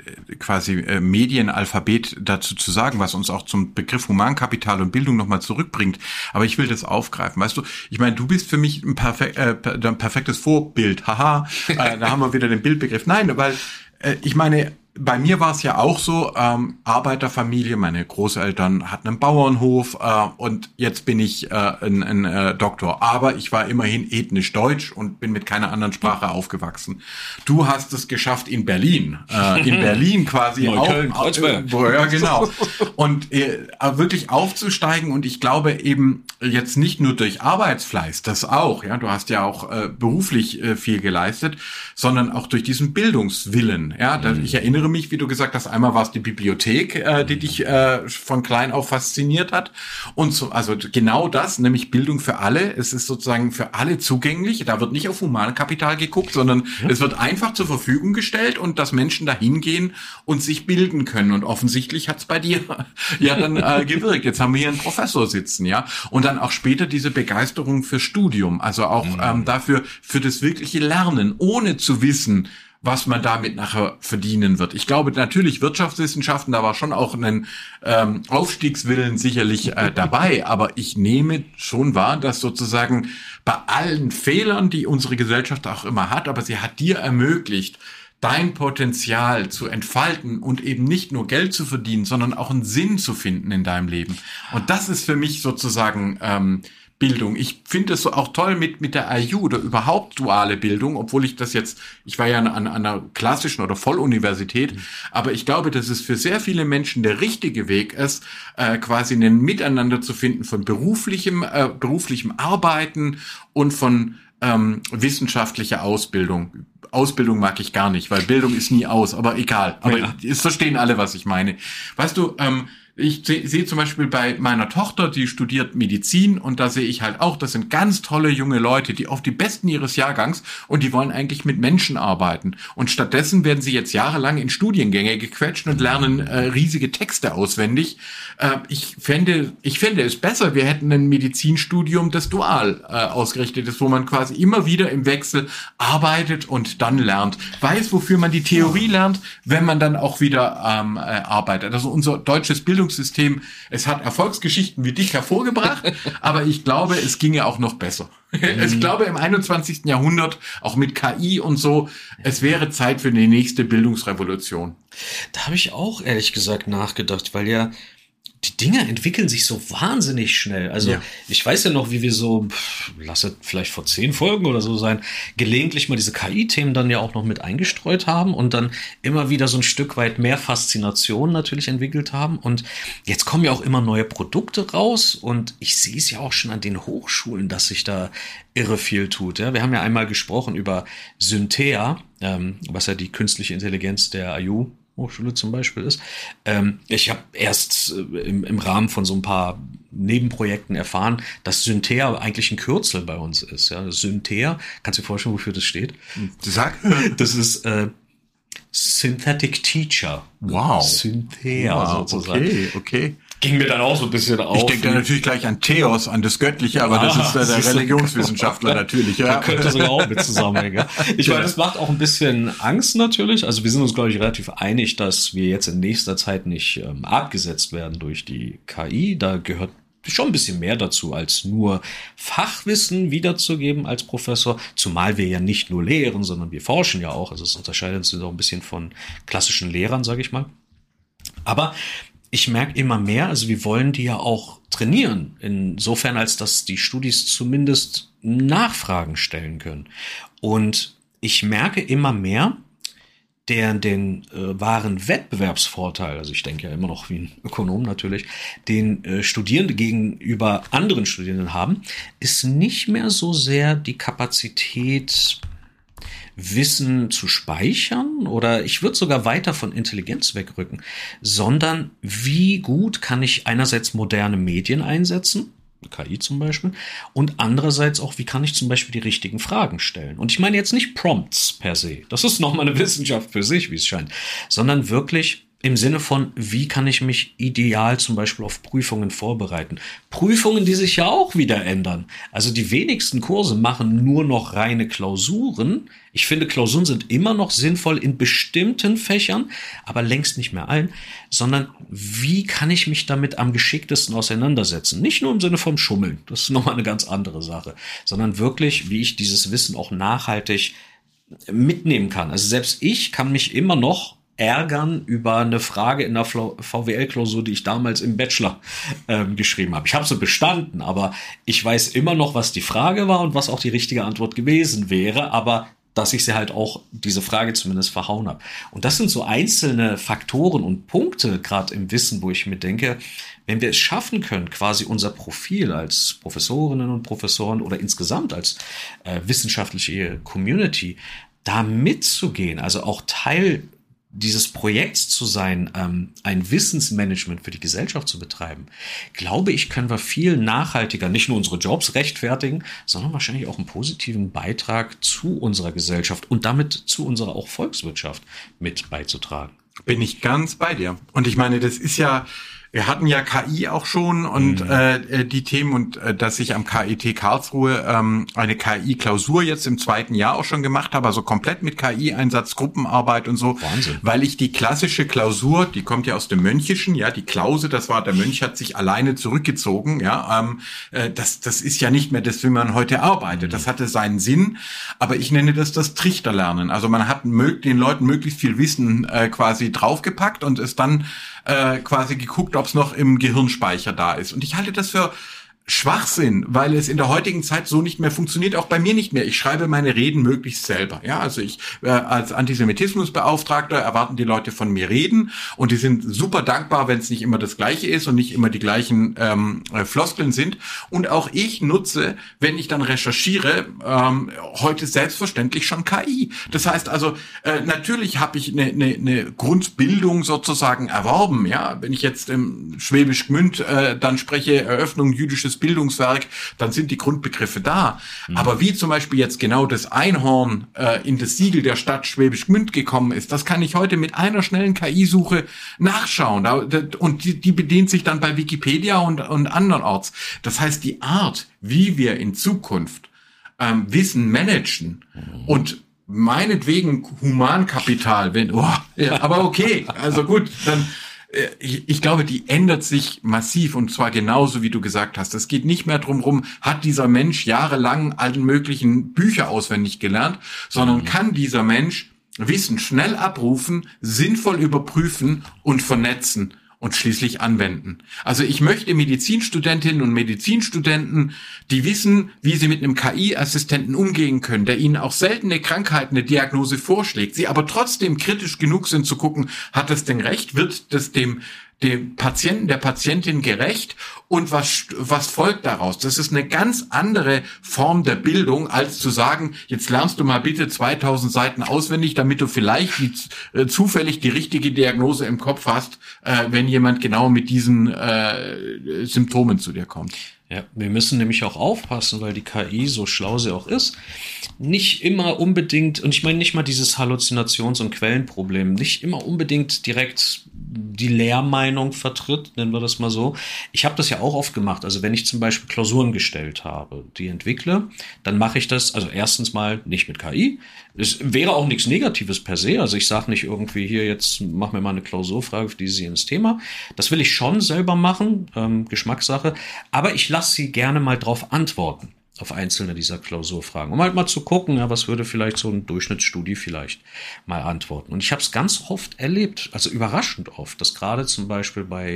quasi äh, Medienalphabet dazu zu sagen, was uns auch zum Begriff Humankapital und Bildung noch mal zurückbringt. Aber ich will das aufgreifen. Weißt du, ich meine, du bist für mich ein, perfek- äh, ein perfektes Vorbild. Haha, äh, da haben wir wieder den Bildbegriff. Nein, weil äh, ich meine, bei mir war es ja auch so, ähm, Arbeiterfamilie, meine Großeltern hatten einen Bauernhof äh, und jetzt bin ich äh, ein, ein äh, Doktor. Aber ich war immerhin ethnisch deutsch und bin mit keiner anderen Sprache aufgewachsen. Du hast es geschafft in Berlin. Äh, in Berlin quasi Neukölln, auch. Äh, ja, genau. Und äh, wirklich aufzusteigen, und ich glaube eben jetzt nicht nur durch Arbeitsfleiß, das auch, ja, du hast ja auch äh, beruflich äh, viel geleistet, sondern auch durch diesen Bildungswillen. Ja, mhm. Ich erinnere mich, wie du gesagt hast, einmal war es die Bibliothek, äh, die dich äh, von klein auf fasziniert hat. Und so, also genau das, nämlich Bildung für alle. Es ist sozusagen für alle zugänglich. Da wird nicht auf Humankapital geguckt, sondern ja. Es wird einfach zur Verfügung gestellt, und dass Menschen da hingehen und sich bilden können. Und offensichtlich hat's bei dir ja dann äh, gewirkt. Jetzt haben wir hier einen Professor sitzen, ja. Und dann auch später diese Begeisterung für Studium, also auch mhm. ähm, dafür, für das wirkliche Lernen, ohne zu wissen, was man damit nachher verdienen wird. Ich glaube natürlich Wirtschaftswissenschaften, da war schon auch ein ähm, Aufstiegswillen sicherlich äh, dabei, aber ich nehme schon wahr, dass sozusagen bei allen Fehlern, die unsere Gesellschaft auch immer hat, aber sie hat dir ermöglicht, dein Potenzial zu entfalten und eben nicht nur Geld zu verdienen, sondern auch einen Sinn zu finden in deinem Leben. Und das ist für mich sozusagen ähm, Bildung. Ich finde es so auch toll mit mit der I U oder überhaupt duale Bildung, obwohl ich das jetzt, ich war ja an, an einer klassischen oder Volluniversität, mhm. aber ich glaube, dass es für sehr viele Menschen der richtige Weg ist, äh, quasi ein Miteinander zu finden von beruflichem äh, beruflichem Arbeiten und von ähm, wissenschaftlicher Ausbildung. Ausbildung mag ich gar nicht, weil Bildung ist nie aus, aber egal. Aber ja. Es verstehen alle, was ich meine. Weißt du, ähm, ich sehe seh zum Beispiel bei meiner Tochter, die studiert Medizin, und da sehe ich halt auch, das sind ganz tolle junge Leute, die oft die Besten ihres Jahrgangs, und die wollen eigentlich mit Menschen arbeiten. Und stattdessen werden sie jetzt jahrelang in Studiengänge gequetscht und lernen äh, riesige Texte auswendig. Äh, ich fände, ich fände es besser, wir hätten ein Medizinstudium, das dual äh, ausgerichtet ist, wo man quasi immer wieder im Wechsel arbeitet und dann lernt. Weiß, wofür man die Theorie lernt, wenn man dann auch wieder ähm, äh, arbeitet. Also unser deutsches Bildungssystem, es hat Erfolgsgeschichten wie dich hervorgebracht, aber ich glaube, es ginge auch noch besser. Ich glaube, im einundzwanzigsten Jahrhundert, auch mit K I und so, es wäre Zeit für die nächste Bildungsrevolution. Da habe ich auch ehrlich gesagt nachgedacht, weil ja die Dinge entwickeln sich so wahnsinnig schnell. Also ja. ich weiß ja noch, wie wir so, lass es vielleicht vor zehn Folgen oder so sein, gelegentlich mal diese K I-Themen dann ja auch noch mit eingestreut haben und dann immer wieder so ein Stück weit mehr Faszination natürlich entwickelt haben. Und jetzt kommen ja auch immer neue Produkte raus und ich sehe es ja auch schon an den Hochschulen, dass sich da irre viel tut. Ja, wir haben ja einmal gesprochen über Synthea, ähm, was ja die künstliche Intelligenz der I U Hochschule zum Beispiel ist. Ähm, ich habe erst äh, im, im Rahmen von so ein paar Nebenprojekten erfahren, dass Synthea eigentlich ein Kürzel bei uns ist. Ja, Synthea, kannst du dir vorstellen, wofür das steht? Sag. Das ist äh, Synthetic Teacher. Wow. Synthea wow, sozusagen. Okay, okay. Ging mir dann auch so ein bisschen auf. Ich denke da natürlich gleich an Theos, an das Göttliche, aber das ist äh, der Religionswissenschaftler natürlich. Ja. Da könnte sogar auch mit zusammenhängen. Ja. Ich meine, das macht auch ein bisschen Angst natürlich. Also wir sind uns, glaube ich, relativ einig, dass wir jetzt in nächster Zeit nicht ähm, abgesetzt werden durch die K I. Da gehört schon ein bisschen mehr dazu, als nur Fachwissen wiederzugeben als Professor. Zumal wir ja nicht nur lehren, sondern wir forschen ja auch. Also es unterscheidet uns auch ein bisschen von klassischen Lehrern, sage ich mal. Aber ich merke immer mehr, also wir wollen die ja auch trainieren, insofern als dass die Studis zumindest Nachfragen stellen können. Und ich merke immer mehr, der den äh, wahren Wettbewerbsvorteil, also ich denke ja immer noch wie ein Ökonom natürlich, den äh, Studierende gegenüber anderen Studierenden haben, ist nicht mehr so sehr die Kapazität, Wissen zu speichern oder ich würde sogar weiter von Intelligenz wegrücken, sondern wie gut kann ich einerseits moderne Medien einsetzen, K I zum Beispiel, und andererseits auch, wie kann ich zum Beispiel die richtigen Fragen stellen. Und ich meine jetzt nicht Prompts per se, das ist nochmal eine Wissenschaft für sich, wie es scheint, sondern wirklich im Sinne von, wie kann ich mich ideal zum Beispiel auf Prüfungen vorbereiten? Prüfungen, die sich ja auch wieder ändern. Also die wenigsten Kurse machen nur noch reine Klausuren. Ich finde, Klausuren sind immer noch sinnvoll in bestimmten Fächern, aber längst nicht mehr allen, sondern wie kann ich mich damit am geschicktesten auseinandersetzen? Nicht nur im Sinne vom Schummeln, das ist nochmal eine ganz andere Sache, sondern wirklich, wie ich dieses Wissen auch nachhaltig mitnehmen kann. Also selbst ich kann mich immer noch ärgern über eine Frage in der V W L-Klausur, die ich damals im Bachelor ähm, geschrieben habe. Ich habe sie bestanden, aber ich weiß immer noch, was die Frage war und was auch die richtige Antwort gewesen wäre, aber dass ich sie halt auch, diese Frage zumindest verhauen habe. Und das sind so einzelne Faktoren und Punkte, gerade im Wissen, wo ich mir denke, wenn wir es schaffen können, quasi unser Profil als Professorinnen und Professoren oder insgesamt als äh, wissenschaftliche Community da mitzugehen, also auch Teil dieses Projekts zu sein, ähm, ein Wissensmanagement für die Gesellschaft zu betreiben, glaube ich, können wir viel nachhaltiger nicht nur unsere Jobs rechtfertigen, sondern wahrscheinlich auch einen positiven Beitrag zu unserer Gesellschaft und damit zu unserer auch Volkswirtschaft mit beizutragen. Bin ich ganz bei dir. Und ich meine, das ist ja, wir hatten ja K I auch schon und mhm. äh, die Themen und äh, dass ich am K I T Karlsruhe ähm, eine K I-Klausur jetzt im zweiten Jahr auch schon gemacht habe, also komplett mit K I-Einsatz, Gruppenarbeit und so. Wahnsinn. Weil ich die klassische Klausur, die kommt ja aus dem Mönchischen, ja, die Klause, das war, der Mönch hat sich alleine zurückgezogen, ja, ähm, äh, das das ist ja nicht mehr das, wie man heute arbeitet. Mhm. Das hatte seinen Sinn, aber ich nenne das das Trichterlernen. Also man hat den Leuten möglichst viel Wissen äh, quasi draufgepackt und ist dann äh, quasi geguckt, ob es noch im Gehirnspeicher da ist. Und ich halte das für Schwachsinn, weil es in der heutigen Zeit so nicht mehr funktioniert, auch bei mir nicht mehr. Ich schreibe meine Reden möglichst selber. Ja, also ich äh, als Antisemitismusbeauftragter erwarten die Leute von mir Reden und die sind super dankbar, wenn es nicht immer das Gleiche ist und nicht immer die gleichen ähm, Floskeln sind. Und auch ich nutze, wenn ich dann recherchiere, ähm, heute selbstverständlich schon K I. Das heißt also, äh, natürlich habe ich eine ne, ne Grundbildung sozusagen erworben. Ja, wenn ich jetzt im Schwäbisch Gmünd äh, dann spreche, Eröffnung jüdisches Bildungswerk, dann sind die Grundbegriffe da. Mhm. Aber wie zum Beispiel jetzt genau das Einhorn äh, in das Siegel der Stadt Schwäbisch Gmünd gekommen ist, das kann ich heute mit einer schnellen K I-Suche nachschauen. Und die, die bedient sich dann bei Wikipedia und, und andernorts. Das heißt, die Art, wie wir in Zukunft ähm, Wissen managen mhm. und meinetwegen Humankapital, wenn, oh, ja, aber okay, also gut, dann Ich, ich glaube, die ändert sich massiv und zwar genauso, wie du gesagt hast. Es geht nicht mehr drum rum, hat dieser Mensch jahrelang allen möglichen Bücher auswendig gelernt, sondern mhm. kann dieser Mensch Wissen schnell abrufen, sinnvoll überprüfen und vernetzen. und schließlich anwenden. Also ich möchte Medizinstudentinnen und Medizinstudenten, die wissen, wie sie mit einem K I-Assistenten umgehen können, der ihnen auch seltene Krankheiten eine Diagnose vorschlägt, sie aber trotzdem kritisch genug sind zu gucken, hat das denn recht, wird das dem dem Patienten, der Patientin gerecht und was, was folgt daraus? Das ist eine ganz andere Form der Bildung, als zu sagen, jetzt lernst du mal bitte zweitausend Seiten auswendig, damit du vielleicht die, äh, zufällig die richtige Diagnose im Kopf hast, äh, wenn jemand genau mit diesen äh, Symptomen zu dir kommt. Ja, wir müssen nämlich auch aufpassen, weil die K I, so schlau sie auch ist, nicht immer unbedingt, und ich meine nicht mal dieses Halluzinations- und Quellenproblem, nicht immer unbedingt direkt die Lehrmeinung vertritt, nennen wir das mal so. Ich habe das ja auch oft gemacht. Also wenn ich zum Beispiel Klausuren gestellt habe, die entwickle, dann mache ich das, also erstens mal nicht mit K I. Es wäre auch nichts Negatives per se. Also ich sage nicht irgendwie hier, jetzt mach mir mal eine Klausurfrage für dieses jenes Thema. Das will ich schon selber machen, ähm, Geschmackssache. Aber ich lasse sie gerne mal drauf antworten, auf einzelne dieser Klausurfragen, um halt mal zu gucken, ja, was würde vielleicht so ein Durchschnittsstudie vielleicht mal antworten. Und ich habe es ganz oft erlebt, also überraschend oft, dass gerade zum Beispiel bei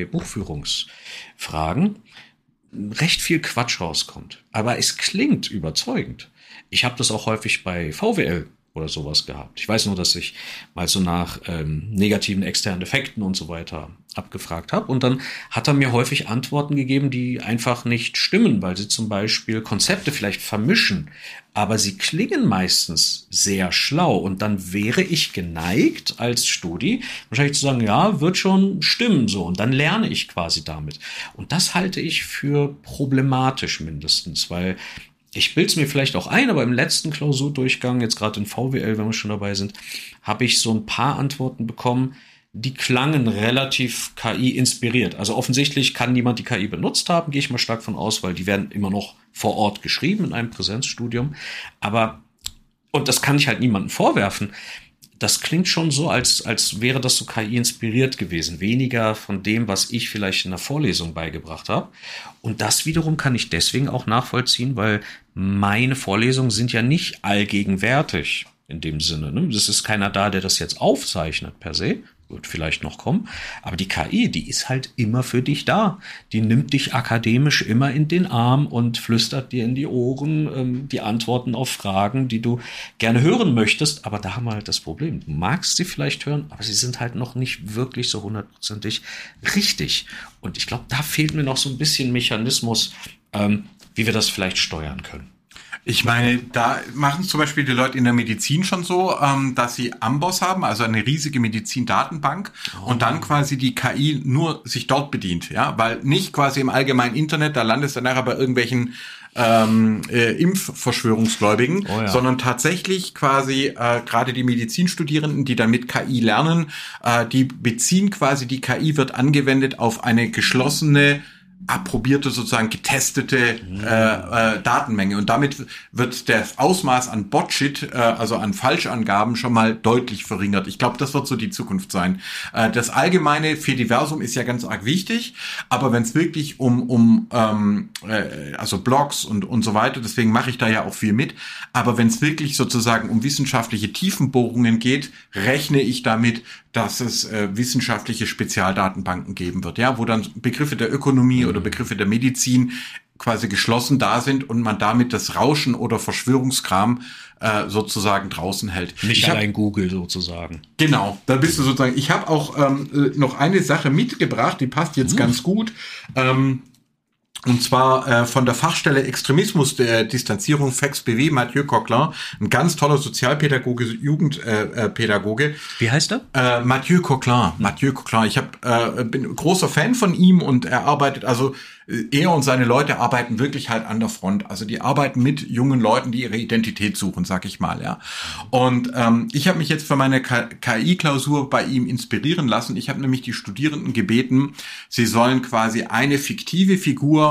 Buchführungsfragen recht viel Quatsch rauskommt. Aber es klingt überzeugend. Ich habe das auch häufig bei V W L oder sowas gehabt. Ich weiß nur, dass ich mal so nach ähm, negativen externen Effekten und so weiter abgefragt habe. Und dann hat er mir häufig Antworten gegeben, die einfach nicht stimmen, weil sie zum Beispiel Konzepte vielleicht vermischen. Aber sie klingen meistens sehr schlau. Und dann wäre ich geneigt, als Studi wahrscheinlich zu sagen, ja, wird schon stimmen so. Und dann lerne ich quasi damit. Und das halte ich für problematisch mindestens, weil ich bilde es mir vielleicht auch ein, aber im letzten Klausurdurchgang, jetzt gerade in V W L, wenn wir schon dabei sind, habe ich so ein paar Antworten bekommen, die klangen relativ K I-inspiriert. Also offensichtlich kann niemand die K I benutzt haben, gehe ich mal stark von aus, weil die werden immer noch vor Ort geschrieben in einem Präsenzstudium. Aber, und das kann ich halt niemandem vorwerfen, das klingt schon so, als, als wäre das so K I-inspiriert gewesen. Weniger von dem, was ich vielleicht in der Vorlesung beigebracht habe. Und das wiederum kann ich deswegen auch nachvollziehen, weil meine Vorlesungen sind ja nicht allgegenwärtig in dem Sinne. Ne? Es ist keiner da, der das jetzt aufzeichnet per se. Wird vielleicht noch kommen. Aber die K I, die ist halt immer für dich da. Die nimmt dich akademisch immer in den Arm und flüstert dir in die Ohren ähm, die Antworten auf Fragen, die du gerne hören möchtest. Aber da haben wir halt das Problem. Du magst sie vielleicht hören, aber sie sind halt noch nicht wirklich so hundertprozentig richtig. Und ich glaube, da fehlt mir noch so ein bisschen Mechanismus, ähm, wie wir das vielleicht steuern können. Ich meine, da machen es zum Beispiel die Leute in der Medizin schon so, ähm, dass sie Amboss haben, also eine riesige Medizindatenbank, oh. und dann quasi die K I nur sich dort bedient, ja, weil nicht quasi im allgemeinen Internet, da landest du nachher bei irgendwelchen ähm, äh, Impfverschwörungsgläubigen, oh ja. sondern tatsächlich quasi äh, gerade die Medizinstudierenden, die dann mit K I lernen, äh, die beziehen quasi, die K I wird angewendet auf eine geschlossene, approbierte, sozusagen getestete äh, äh, Datenmenge. Und damit wird das Ausmaß an Botshit, äh, also an Falschangaben, schon mal deutlich verringert. Ich glaube, das wird so die Zukunft sein. Äh, das allgemeine Fediversum ist ja ganz arg wichtig, aber wenn es wirklich um um ähm, äh, also Blogs und und so weiter, deswegen mache ich da ja auch viel mit, aber wenn es wirklich sozusagen um wissenschaftliche Tiefenbohrungen geht, rechne ich damit, dass es äh, wissenschaftliche Spezialdatenbanken geben wird, ja, wo dann Begriffe der Ökonomie oder Begriffe der Medizin quasi geschlossen da sind und man damit das Rauschen oder Verschwörungskram äh, sozusagen draußen hält. Nicht ich allein hab, Google sozusagen. Genau, da bist du sozusagen. Ich habe auch ähm, noch eine Sache mitgebracht, die passt jetzt mhm. ganz gut. Ähm, Und zwar äh, von der Fachstelle Extremismus der Distanzierung F E X B W, Mathieu Coquelin, ein ganz toller Sozialpädagoge, Jugendpädagoge. Äh, Wie heißt er? Äh, Mathieu Coquelin. Mhm. Mathieu Coquelin. Ich hab, äh, bin großer Fan von ihm und er arbeitet, also er und seine Leute arbeiten wirklich halt an der Front. Also die arbeiten mit jungen Leuten, die ihre Identität suchen, sag ich mal, ja. Und ähm, ich habe mich jetzt für meine K I-Klausur bei ihm inspirieren lassen. Ich habe nämlich die Studierenden gebeten, sie sollen quasi eine fiktive Figur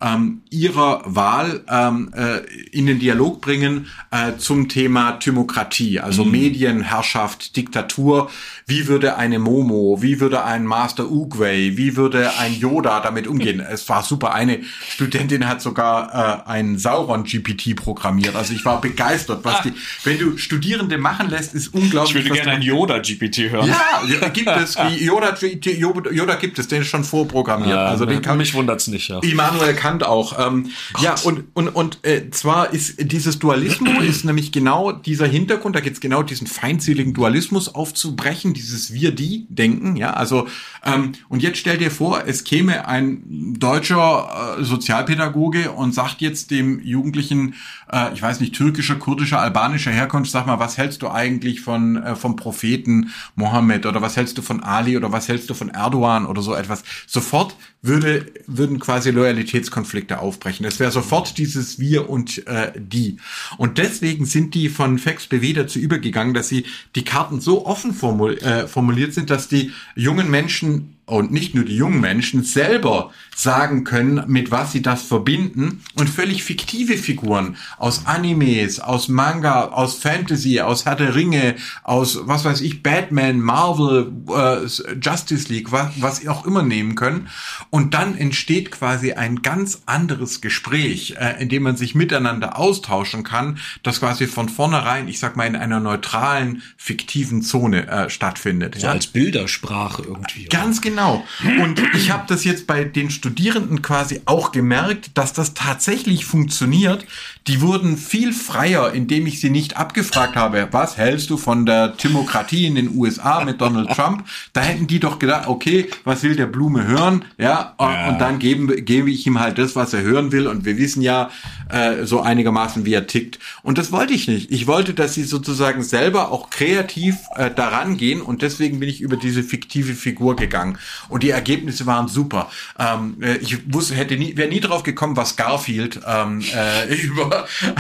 ähm, ihrer Wahl ähm, äh, in den Dialog bringen äh, zum Thema Demokratie, also mhm. Medienherrschaft, Diktatur. Wie würde eine Momo, wie würde ein Master Oogway, wie würde ein Yoda damit umgehen? Es war super. Eine Studentin hat sogar äh, einen Sauron-G P T programmiert. Also ich war begeistert, was ah. die, wenn du Studierende machen lässt, ist unglaublich. Ich würde gerne einen Yoda-G P T hören. Ja, gibt es. Yoda, Yoda gibt es, den ist schon vorprogrammiert. Ja, also den kann mich wundert's nicht. Ja. Immanuel Kant auch. Ähm, ja, und und und äh, zwar ist dieses Dualismus ist nämlich genau dieser Hintergrund. Da geht es genau diesen feindseligen Dualismus aufzubrechen, dieses Wir-Die-Denken. Ja, also ähm, und jetzt stell dir vor, es käme ein deutscher äh, Sozialpädagoge und sagt jetzt dem Jugendlichen, äh, ich weiß nicht, türkischer, kurdischer, albanischer Herkunft, sag mal, was hältst du eigentlich von äh, vom Propheten Mohammed oder was hältst du von Ali oder was hältst du von Erdogan oder so etwas? Sofort würde würden quasi Loyalitätskonflikte aufbrechen. Es wäre sofort dieses Wir und äh, die. Und deswegen sind die von Fex B W dazu übergegangen, dass sie die Karten so offen formul äh, formuliert sind, dass die jungen Menschen und nicht nur die jungen Menschen selber sagen können, mit was sie das verbinden und völlig fiktive Figuren aus Animes, aus Manga, aus Fantasy, aus Herr der Ringe, aus, was weiß ich, Batman, Marvel, äh, Justice League, was, was auch immer nehmen können. Und dann entsteht quasi ein ganz anderes Gespräch, äh, in dem man sich miteinander austauschen kann, das quasi von vornherein, ich sag mal, in einer neutralen, fiktiven Zone äh, stattfindet. So ja? Als Bildersprache irgendwie. Ganz oder? Genau. Und ich habe das jetzt bei den Studierenden quasi auch gemerkt, dass das tatsächlich funktioniert. Die wurden viel freier, indem ich sie nicht abgefragt habe, was hältst du von der Demokratie in den U S A mit Donald Trump? Da hätten die doch gedacht, okay, was will der Blume hören? Ja, ja. Und dann gebe, gebe ich ihm halt das, was er hören will. Und wir wissen ja äh, so einigermaßen, wie er tickt. Und das wollte ich nicht. Ich wollte, dass sie sozusagen selber auch kreativ äh, daran gehen. Und deswegen bin ich über diese fiktive Figur gegangen. Und die Ergebnisse waren super. Ähm, ich wusste, hätte nie, wäre nie drauf gekommen, was Garfield ähm, äh, über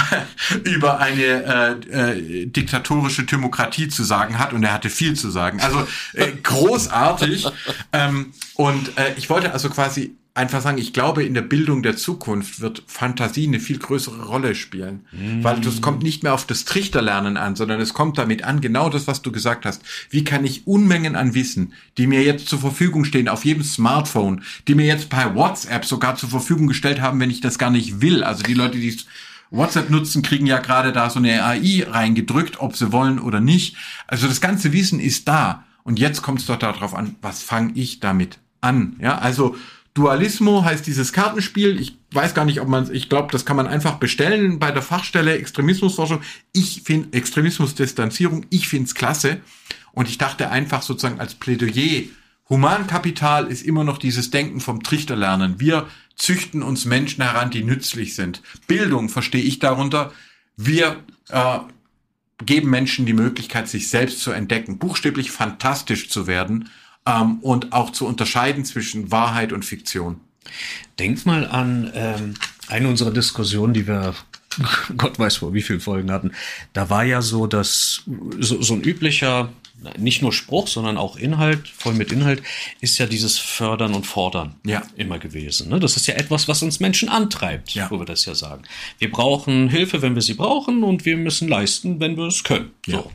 über eine äh, äh, diktatorische Demokratie zu sagen hat, und er hatte viel zu sagen. Also äh, großartig. ähm, und äh, ich wollte also quasi einfach sagen, ich glaube, in der Bildung der Zukunft wird Fantasie eine viel größere Rolle spielen. Mm. Weil das kommt nicht mehr auf das Trichterlernen an, sondern es kommt damit an, genau das, was du gesagt hast. Wie kann ich Unmengen an Wissen, die mir jetzt zur Verfügung stehen, auf jedem Smartphone, die mir jetzt per WhatsApp sogar zur Verfügung gestellt haben, wenn ich das gar nicht will. Also die Leute, die WhatsApp nutzen, kriegen ja gerade da so eine A I reingedrückt, ob sie wollen oder nicht. Also das ganze Wissen ist da. Und jetzt kommt es doch darauf an, was fange ich damit an? Ja, also Dualismo heißt dieses Kartenspiel. Ich weiß gar nicht, ob man, ich glaube, das kann man einfach bestellen bei der Fachstelle Extremismusforschung. Ich finde Extremismusdistanzierung, ich finde es klasse. Und ich dachte einfach sozusagen als Plädoyer, Humankapital ist immer noch dieses Denken vom Trichterlernen. Wir züchten uns Menschen heran, die nützlich sind. Bildung verstehe ich darunter. Wir äh, geben Menschen die Möglichkeit, sich selbst zu entdecken, buchstäblich fantastisch zu werden ähm, und auch zu unterscheiden zwischen Wahrheit und Fiktion. Denk mal an ähm, eine unserer Diskussionen, die wir Gott weiß vor wie vielen Folgen hatten. Da war ja so, dass so, so ein üblicher, nicht nur Spruch, sondern auch Inhalt, voll mit Inhalt, ist ja dieses Fördern und Fordern ja. immer gewesen. Ne? Das ist ja etwas, was uns Menschen antreibt, ja. wo wir das ja sagen. Wir brauchen Hilfe, wenn wir sie brauchen, und wir müssen leisten, wenn wir es können. Ja. So.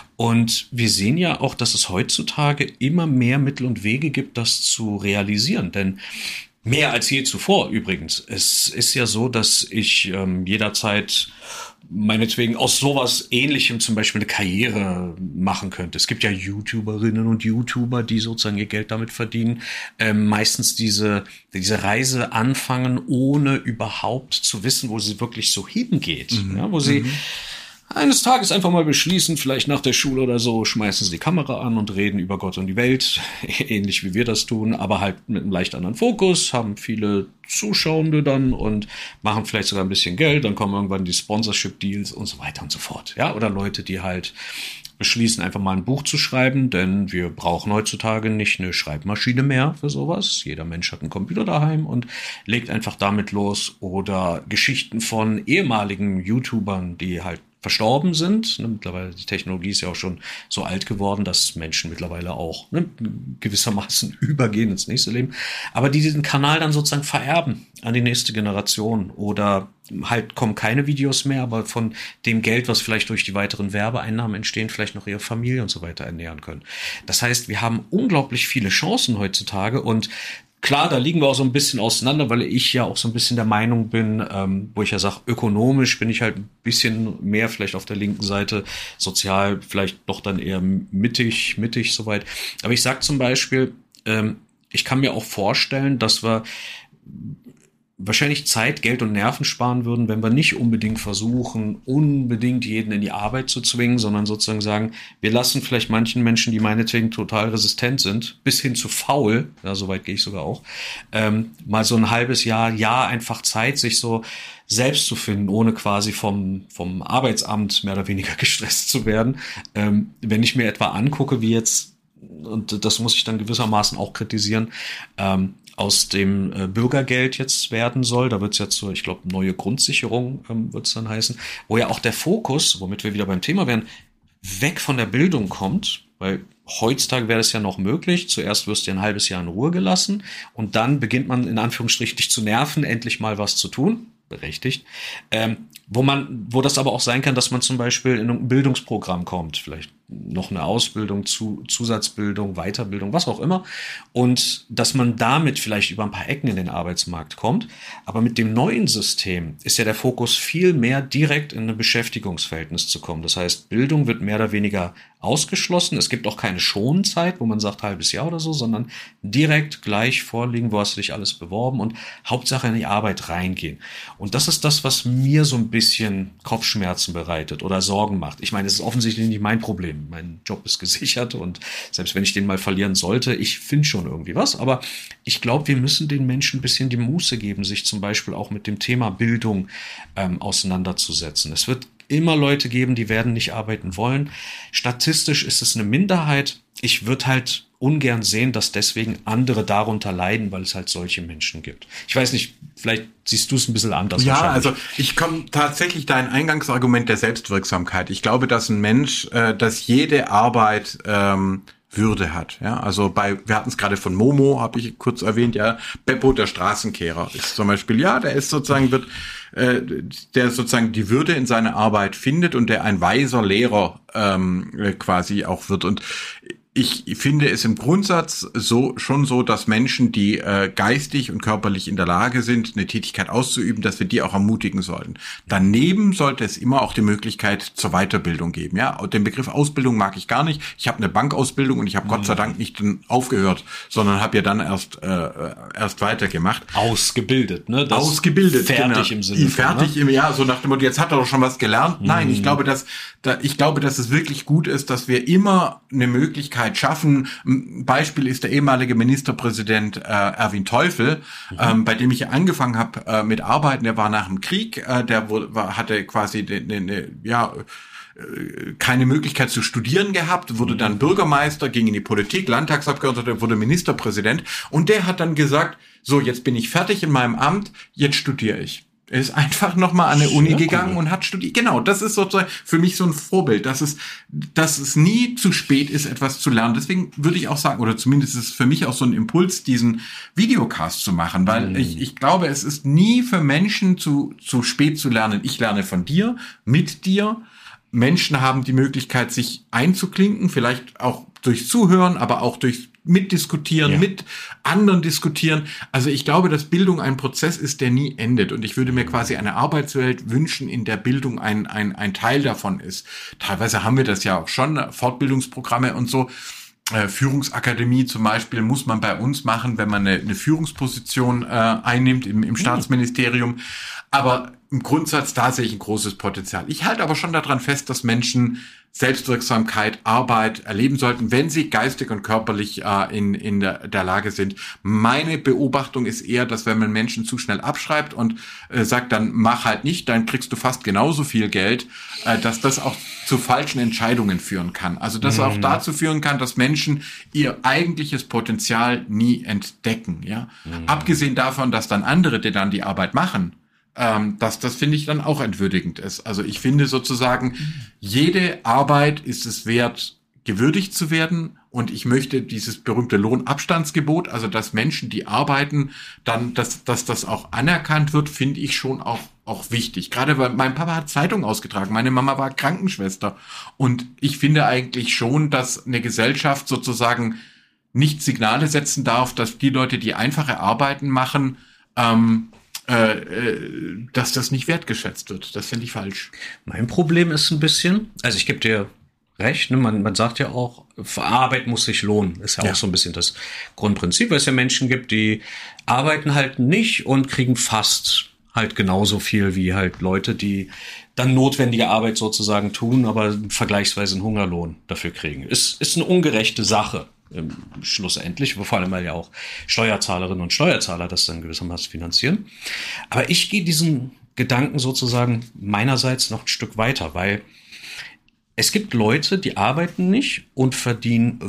Und wir sehen ja auch, dass es heutzutage immer mehr Mittel und Wege gibt, das zu realisieren. Denn mehr als je zuvor übrigens. Es ist ja so, dass ich ähm, jederzeit meinetwegen aus sowas Ähnlichem zum Beispiel eine Karriere machen könnte. Es gibt ja YouTuberinnen und YouTuber, die sozusagen ihr Geld damit verdienen, ähm, meistens diese diese Reise anfangen, ohne überhaupt zu wissen, wo sie wirklich so hingeht. Mhm. Ja, wo sie mhm. eines Tages einfach mal beschließen, vielleicht nach der Schule oder so, schmeißen sie die Kamera an und reden über Gott und die Welt, ähnlich wie wir das tun, aber halt mit einem leicht anderen Fokus, haben viele Zuschauende dann und machen vielleicht sogar ein bisschen Geld, dann kommen irgendwann die Sponsorship-Deals und so weiter und so fort. Ja, oder Leute, die halt beschließen, einfach mal ein Buch zu schreiben, denn wir brauchen heutzutage nicht eine Schreibmaschine mehr für sowas. Jeder Mensch hat einen Computer daheim und legt einfach damit los. Oder Geschichten von ehemaligen YouTubern, die halt verstorben sind. Ne, mittlerweile, die Technologie ist ja auch schon so alt geworden, dass Menschen mittlerweile auch ne, gewissermaßen übergehen ins nächste Leben. Aber die diesen Kanal dann sozusagen vererben an die nächste Generation oder halt kommen keine Videos mehr, aber von dem Geld, was vielleicht durch die weiteren Werbeeinnahmen entstehen, vielleicht noch ihre Familie und so weiter ernähren können. Das heißt, wir haben unglaublich viele Chancen heutzutage und klar, da liegen wir auch so ein bisschen auseinander, weil ich ja auch so ein bisschen der Meinung bin, ähm, wo ich ja sage, ökonomisch bin ich halt ein bisschen mehr vielleicht auf der linken Seite, sozial vielleicht doch dann eher mittig, mittig soweit. Aber ich sag zum Beispiel, ähm, ich kann mir auch vorstellen, dass wir wahrscheinlich Zeit, Geld und Nerven sparen würden, wenn wir nicht unbedingt versuchen, unbedingt jeden in die Arbeit zu zwingen, sondern sozusagen sagen, wir lassen vielleicht manchen Menschen, die meinetwegen total resistent sind, bis hin zu faul, ja, soweit gehe ich sogar auch, ähm, mal so ein halbes Jahr, Jahr einfach Zeit, sich so selbst zu finden, ohne quasi vom vom Arbeitsamt mehr oder weniger gestresst zu werden. Ähm, wenn ich mir etwa angucke, wie jetzt, und das muss ich dann gewissermaßen auch kritisieren, ähm, aus dem äh, Bürgergeld jetzt werden soll. Da wird es jetzt so, ich glaube, neue Grundsicherung ähm, wird es dann heißen, wo ja auch der Fokus, womit wir wieder beim Thema wären, weg von der Bildung kommt, weil heutzutage wäre das ja noch möglich. Zuerst wirst du ein halbes Jahr in Ruhe gelassen und dann beginnt man in Anführungsstrichen dich zu nerven, endlich mal was zu tun. Berechtigt. Ähm, wo man, wo das aber auch sein kann, dass man zum Beispiel in ein Bildungsprogramm kommt, vielleicht noch eine Ausbildung, zu, Zusatzbildung, Weiterbildung, was auch immer, und dass man damit vielleicht über ein paar Ecken in den Arbeitsmarkt kommt. Aber mit dem neuen System ist ja der Fokus viel mehr direkt in ein Beschäftigungsverhältnis zu kommen. Das heißt, Bildung wird mehr oder weniger ausgeschlossen. Es gibt auch keine Schonzeit, wo man sagt halbes Jahr oder so, sondern direkt gleich vorliegen, wo hast du dich alles beworben und Hauptsache in die Arbeit reingehen. Und das ist das, was mir so ein bisschen Kopfschmerzen bereitet oder Sorgen macht. Ich meine, es ist offensichtlich nicht mein Problem. Mein Job ist gesichert und selbst wenn ich den mal verlieren sollte, ich finde schon irgendwie was. Aber ich glaube, wir müssen den Menschen ein bisschen die Muße geben, sich zum Beispiel auch mit dem Thema Bildung ähm, auseinanderzusetzen. Es wird immer Leute geben, die werden nicht arbeiten wollen. Statistisch ist es eine Minderheit. Ich würde halt ungern sehen, dass deswegen andere darunter leiden, weil es halt solche Menschen gibt. Ich weiß nicht, vielleicht siehst du es ein bisschen anders. Ja, also ich komme tatsächlich dein Eingangsargument der Selbstwirksamkeit. Ich glaube, dass ein Mensch, äh, dass jede Arbeit ähm, Würde hat. Ja, also bei, wir hatten es gerade von Momo, habe ich kurz erwähnt, ja, Beppo, der Straßenkehrer, ist zum Beispiel, ja, der ist sozusagen, wird, äh, der sozusagen die Würde in seiner Arbeit findet und der ein weiser Lehrer ähm, quasi auch wird. Und ich finde es im Grundsatz so schon so, dass Menschen, die äh, geistig und körperlich in der Lage sind, eine Tätigkeit auszuüben, dass wir die auch ermutigen sollten. Daneben sollte es immer auch die Möglichkeit zur Weiterbildung geben. Ja, und den Begriff Ausbildung mag ich gar nicht. Ich habe eine Bankausbildung und ich habe mhm. Gott sei Dank nicht aufgehört, sondern habe ja dann erst äh, erst weitergemacht. Ausgebildet, ne? Das Ausgebildet, fertig genau. im Sinne. Fertig von, ne? im ja, so nach dem Motto, jetzt hat er doch schon was gelernt. Mhm. Nein, ich glaube, dass da, ich glaube, dass es wirklich gut ist, dass wir immer eine Möglichkeit schaffen. Ein Beispiel ist der ehemalige Ministerpräsident äh, Erwin Teufel, mhm. ähm, bei dem ich ja angefangen habe äh, mit Arbeiten. Der war nach dem Krieg, äh, der wo, war, hatte quasi eine, eine, ja äh, keine Möglichkeit zu studieren gehabt, wurde dann Bürgermeister, ging in die Politik, Landtagsabgeordneter, wurde Ministerpräsident und der hat dann gesagt, so, jetzt bin ich fertig in meinem Amt, jetzt studiere ich. Er ist einfach nochmal an eine Uni gegangen cool. und hat studiert. Genau, das ist sozusagen für mich so ein Vorbild, dass es, dass es nie zu spät ist, etwas zu lernen. Deswegen würde ich auch sagen, oder zumindest ist es für mich auch so ein Impuls, diesen Videocast zu machen, weil mm. ich, ich glaube, es ist nie für Menschen zu, zu spät zu lernen. Ich lerne von dir, mit dir. Menschen haben die Möglichkeit, sich einzuklinken, vielleicht auch durch Zuhören, aber auch durch mitdiskutieren, ja. mit anderen diskutieren. Also ich glaube, dass Bildung ein Prozess ist, der nie endet. Und ich würde mir quasi eine Arbeitswelt wünschen, in der Bildung ein, ein, ein Teil davon ist. Teilweise haben wir das ja auch schon, Fortbildungsprogramme und so. Äh, Führungsakademie zum Beispiel muss man bei uns machen, wenn man eine, eine Führungsposition äh, einnimmt im, im Staatsministerium. Aber im Grundsatz, da sehe ich ein großes Potenzial. Ich halte aber schon daran fest, dass Menschen Selbstwirksamkeit, Arbeit erleben sollten, wenn sie geistig und körperlich äh, in, in der, der Lage sind. Meine Beobachtung ist eher, dass wenn man Menschen zu schnell abschreibt und äh, sagt, dann mach halt nicht, dann kriegst du fast genauso viel Geld, äh, dass das auch zu falschen Entscheidungen führen kann. Also dass mhm. auch dazu führen kann, dass Menschen ihr eigentliches Potenzial nie entdecken. Ja, mhm. Abgesehen davon, dass dann andere, die dann die Arbeit machen, ähm, das, das finde ich dann auch entwürdigend ist. Also ich finde sozusagen, jede Arbeit ist es wert, gewürdigt zu werden. Und ich möchte dieses berühmte Lohnabstandsgebot, also dass Menschen, die arbeiten, dann, dass, dass das auch anerkannt wird, finde ich schon auch, auch wichtig. Gerade weil mein Papa hat Zeitung ausgetragen, meine Mama war Krankenschwester. Und ich finde eigentlich schon, dass eine Gesellschaft sozusagen nicht Signale setzen darf, dass die Leute, die einfache Arbeiten machen, ähm, äh, äh, dass das nicht wertgeschätzt wird. Das finde ich falsch. Mein Problem ist ein bisschen, also ich gebe dir recht, ne? man, man sagt ja auch, Arbeit muss sich lohnen. Ist ja, ja auch so ein bisschen das Grundprinzip, weil es ja Menschen gibt, die arbeiten halt nicht und kriegen fast halt genauso viel wie halt Leute, die dann notwendige Arbeit sozusagen tun, aber vergleichsweise einen Hungerlohn dafür kriegen. Ist, ist eine ungerechte Sache. Ähm, schlussendlich, vor allem weil ja auch Steuerzahlerinnen und Steuerzahler das dann gewissermaßen finanzieren. Aber ich gehe diesen Gedanken sozusagen meinerseits noch ein Stück weiter, weil es gibt Leute, die arbeiten nicht und verdienen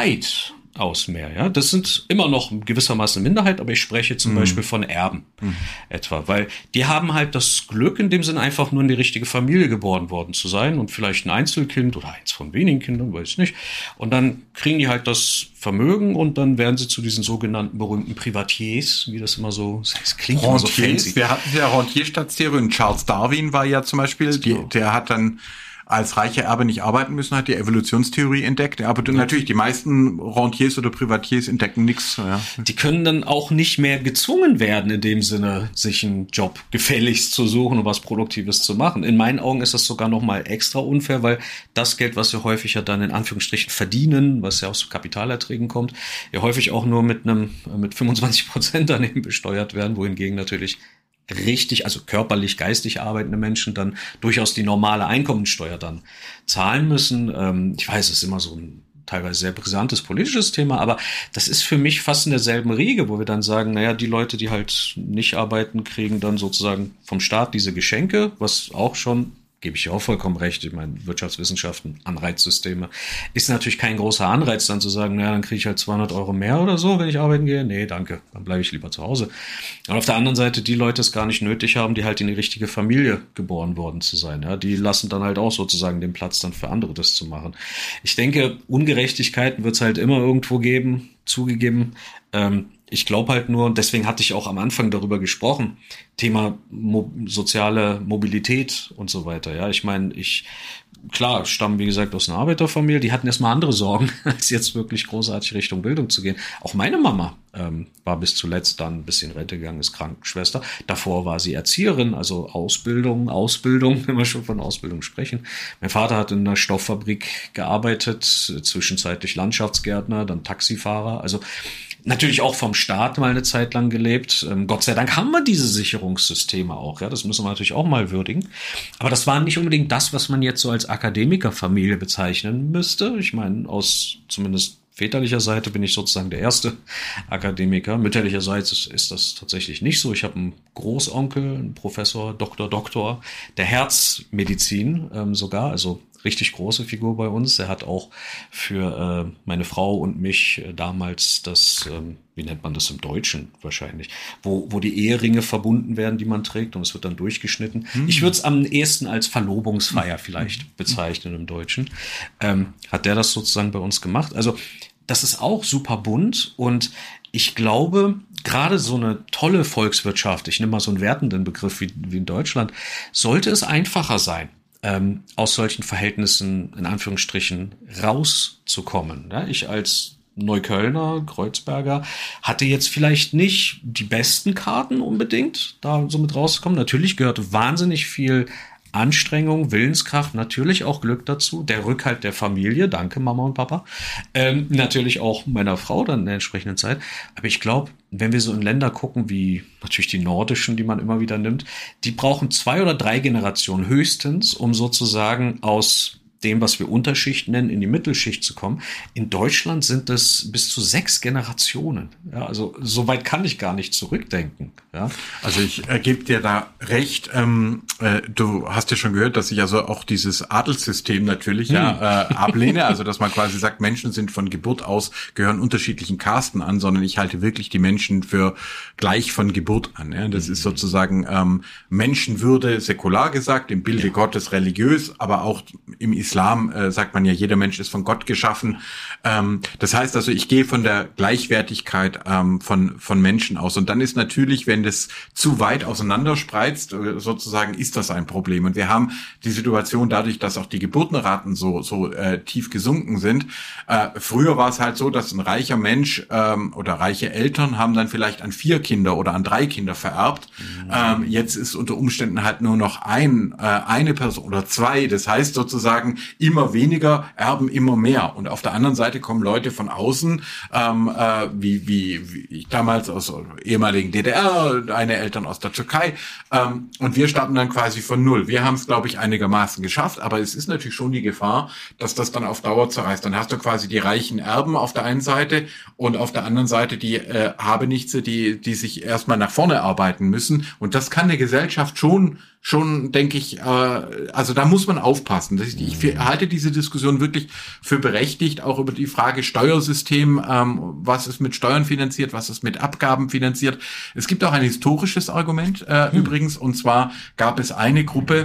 weitaus mehr. Ja, das sind immer noch gewissermaßen eine Minderheit, aber ich spreche zum mm. Beispiel von Erben mm. etwa, weil die haben halt das Glück, in dem Sinne einfach nur in die richtige Familie geboren worden zu sein und vielleicht ein Einzelkind oder eins von wenigen Kindern, weiß ich nicht. Und dann kriegen die halt das Vermögen und dann werden sie zu diesen sogenannten berühmten Privatiers, wie das immer so, das klingt immer so fancy. Wir hatten ja Rentierstaatstheorie. Charles Darwin war ja zum Beispiel, die, der hat dann als reicher Erbe nicht arbeiten müssen, hat die Evolutionstheorie entdeckt. Aber ja. natürlich, die meisten Rentiers oder Privatiers entdecken nichts. Ja. Die können dann auch nicht mehr gezwungen werden, in dem Sinne, sich einen Job gefälligst zu suchen und was Produktives zu machen. In meinen Augen ist das sogar noch mal extra unfair, weil das Geld, was wir häufig ja dann in Anführungsstrichen verdienen, was ja aus Kapitalerträgen kommt, ja häufig auch nur mit einem mit fünfundzwanzig Prozent daneben besteuert werden, wohingegen natürlich richtig, also körperlich, geistig arbeitende Menschen dann durchaus die normale Einkommensteuer dann zahlen müssen. Ähm, ich weiß, es ist immer so ein teilweise sehr brisantes politisches Thema, aber das ist für mich fast in derselben Riege, wo wir dann sagen, naja, die Leute, die halt nicht arbeiten, kriegen dann sozusagen vom Staat diese Geschenke, was auch schon, gebe ich ja auch vollkommen recht, ich meine, Wirtschaftswissenschaften, Anreizsysteme, ist natürlich kein großer Anreiz, dann zu sagen, naja, dann kriege ich halt zweihundert Euro mehr oder so, wenn ich arbeiten gehe. Nee, danke, dann bleibe ich lieber zu Hause. Und auf der anderen Seite, die Leute es gar nicht nötig haben, die halt in die richtige Familie geboren worden zu sein, ja, die lassen dann halt auch sozusagen den Platz dann für andere, das zu machen. Ich denke, Ungerechtigkeiten wird es halt immer irgendwo geben, zugegeben. Ähm, Ich glaube halt nur, und deswegen hatte ich auch am Anfang darüber gesprochen, Thema Mo- soziale Mobilität und so weiter. Ja, ich meine, ich, klar, stamme, wie gesagt, aus einer Arbeiterfamilie, die hatten erstmal andere Sorgen, als jetzt wirklich großartig Richtung Bildung zu gehen. Auch meine Mama ähm, war bis zuletzt dann ein bisschen Rente gegangen, ist Krankenschwester. Davor war sie Erzieherin, also Ausbildung, Ausbildung, wenn wir schon von Ausbildung sprechen. Mein Vater hat in einer Stofffabrik gearbeitet, zwischenzeitlich Landschaftsgärtner, dann Taxifahrer, also natürlich auch vom Staat mal eine Zeit lang gelebt. Ähm, Gott sei Dank haben wir diese Sicherungssysteme auch. Ja, das müssen wir natürlich auch mal würdigen. Aber das war nicht unbedingt das, was man jetzt so als Akademikerfamilie bezeichnen müsste. Ich meine, aus zumindest väterlicher Seite bin ich sozusagen der erste Akademiker. Mütterlicherseits ist, ist das tatsächlich nicht so. Ich habe einen Großonkel, einen Professor, Doktor, Doktor der Herzmedizin ähm, sogar, also richtig große Figur bei uns. Er hat auch für äh, meine Frau und mich äh, damals das, ähm, wie nennt man das im Deutschen wahrscheinlich, wo wo die Eheringe verbunden werden, die man trägt und es wird dann durchgeschnitten. Hm. Ich würde es am ehesten als Verlobungsfeier vielleicht hm. bezeichnen im Deutschen. Ähm, hat der das sozusagen bei uns gemacht? Also das ist auch super bunt und ich glaube, gerade so eine tolle Volkswirtschaft, ich nehme mal so einen wertenden Begriff wie, wie in Deutschland, sollte es einfacher sein, Ähm, aus solchen Verhältnissen in Anführungsstrichen rauszukommen. Ja, ich als Neuköllner, Kreuzberger, hatte jetzt vielleicht nicht die besten Karten unbedingt, da so mit rauszukommen. Natürlich gehört wahnsinnig viel Anstrengung, Willenskraft, natürlich auch Glück dazu, der Rückhalt der Familie, danke Mama und Papa, ähm, natürlich auch meiner Frau dann in der entsprechenden Zeit. Aber ich glaube, wenn wir so in Länder gucken, wie natürlich die nordischen, die man immer wieder nimmt, die brauchen zwei oder drei Generationen höchstens, um sozusagen aus dem, was wir Unterschicht nennen, in die Mittelschicht zu kommen. In Deutschland sind es bis zu sechs Generationen. Ja, also so weit kann ich gar nicht zurückdenken. Ja. Also ich äh, gebe dir da recht. Ähm, äh, du hast ja schon gehört, dass ich also auch dieses Adelssystem natürlich hm. ja äh, ablehne. Also dass man quasi sagt, Menschen sind von Geburt aus, gehören unterschiedlichen Kasten an, sondern ich halte wirklich die Menschen für gleich von Geburt an. Ja. Das hm. ist sozusagen ähm, Menschenwürde, säkular gesagt, im Bilde ja. Gottes religiös, aber auch im Islam äh, sagt man ja, jeder Mensch ist von Gott geschaffen. Ähm, das heißt also, ich gehe von der Gleichwertigkeit ähm, von von Menschen aus. Und dann ist natürlich, wenn das zu weit auseinanderspreizt, äh, sozusagen, ist das ein Problem. Und wir haben die Situation dadurch, dass auch die Geburtenraten so so äh, tief gesunken sind. Äh, früher war es halt so, dass ein reicher Mensch ähm, oder reiche Eltern haben dann vielleicht an vier Kinder oder an drei Kinder vererbt. Mhm. Ähm, jetzt ist unter Umständen halt nur noch ein äh, eine Person oder zwei. Das heißt sozusagen, immer weniger erben immer mehr. Und auf der anderen Seite kommen Leute von außen, ähm, äh, wie, wie, wie ich damals aus ehemaligen D D R, eine Eltern aus der Türkei, ähm, und wir starten dann quasi von null. Wir haben es, glaube ich, einigermaßen geschafft, aber es ist natürlich schon die Gefahr, dass das dann auf Dauer zerreißt. Dann hast du quasi die reichen Erben auf der einen Seite und auf der anderen Seite die äh, Habenichtse, die, die sich erstmal nach vorne arbeiten müssen. Und das kann eine Gesellschaft schon schon, denke ich, äh, also da muss man aufpassen. Ich, ich halte diese Diskussion wirklich für berechtigt, auch über die Frage Steuersystem, ähm, was ist mit Steuern finanziert, was ist mit Abgaben finanziert. Es gibt auch ein historisches Argument äh, hm. übrigens, und zwar gab es eine Gruppe,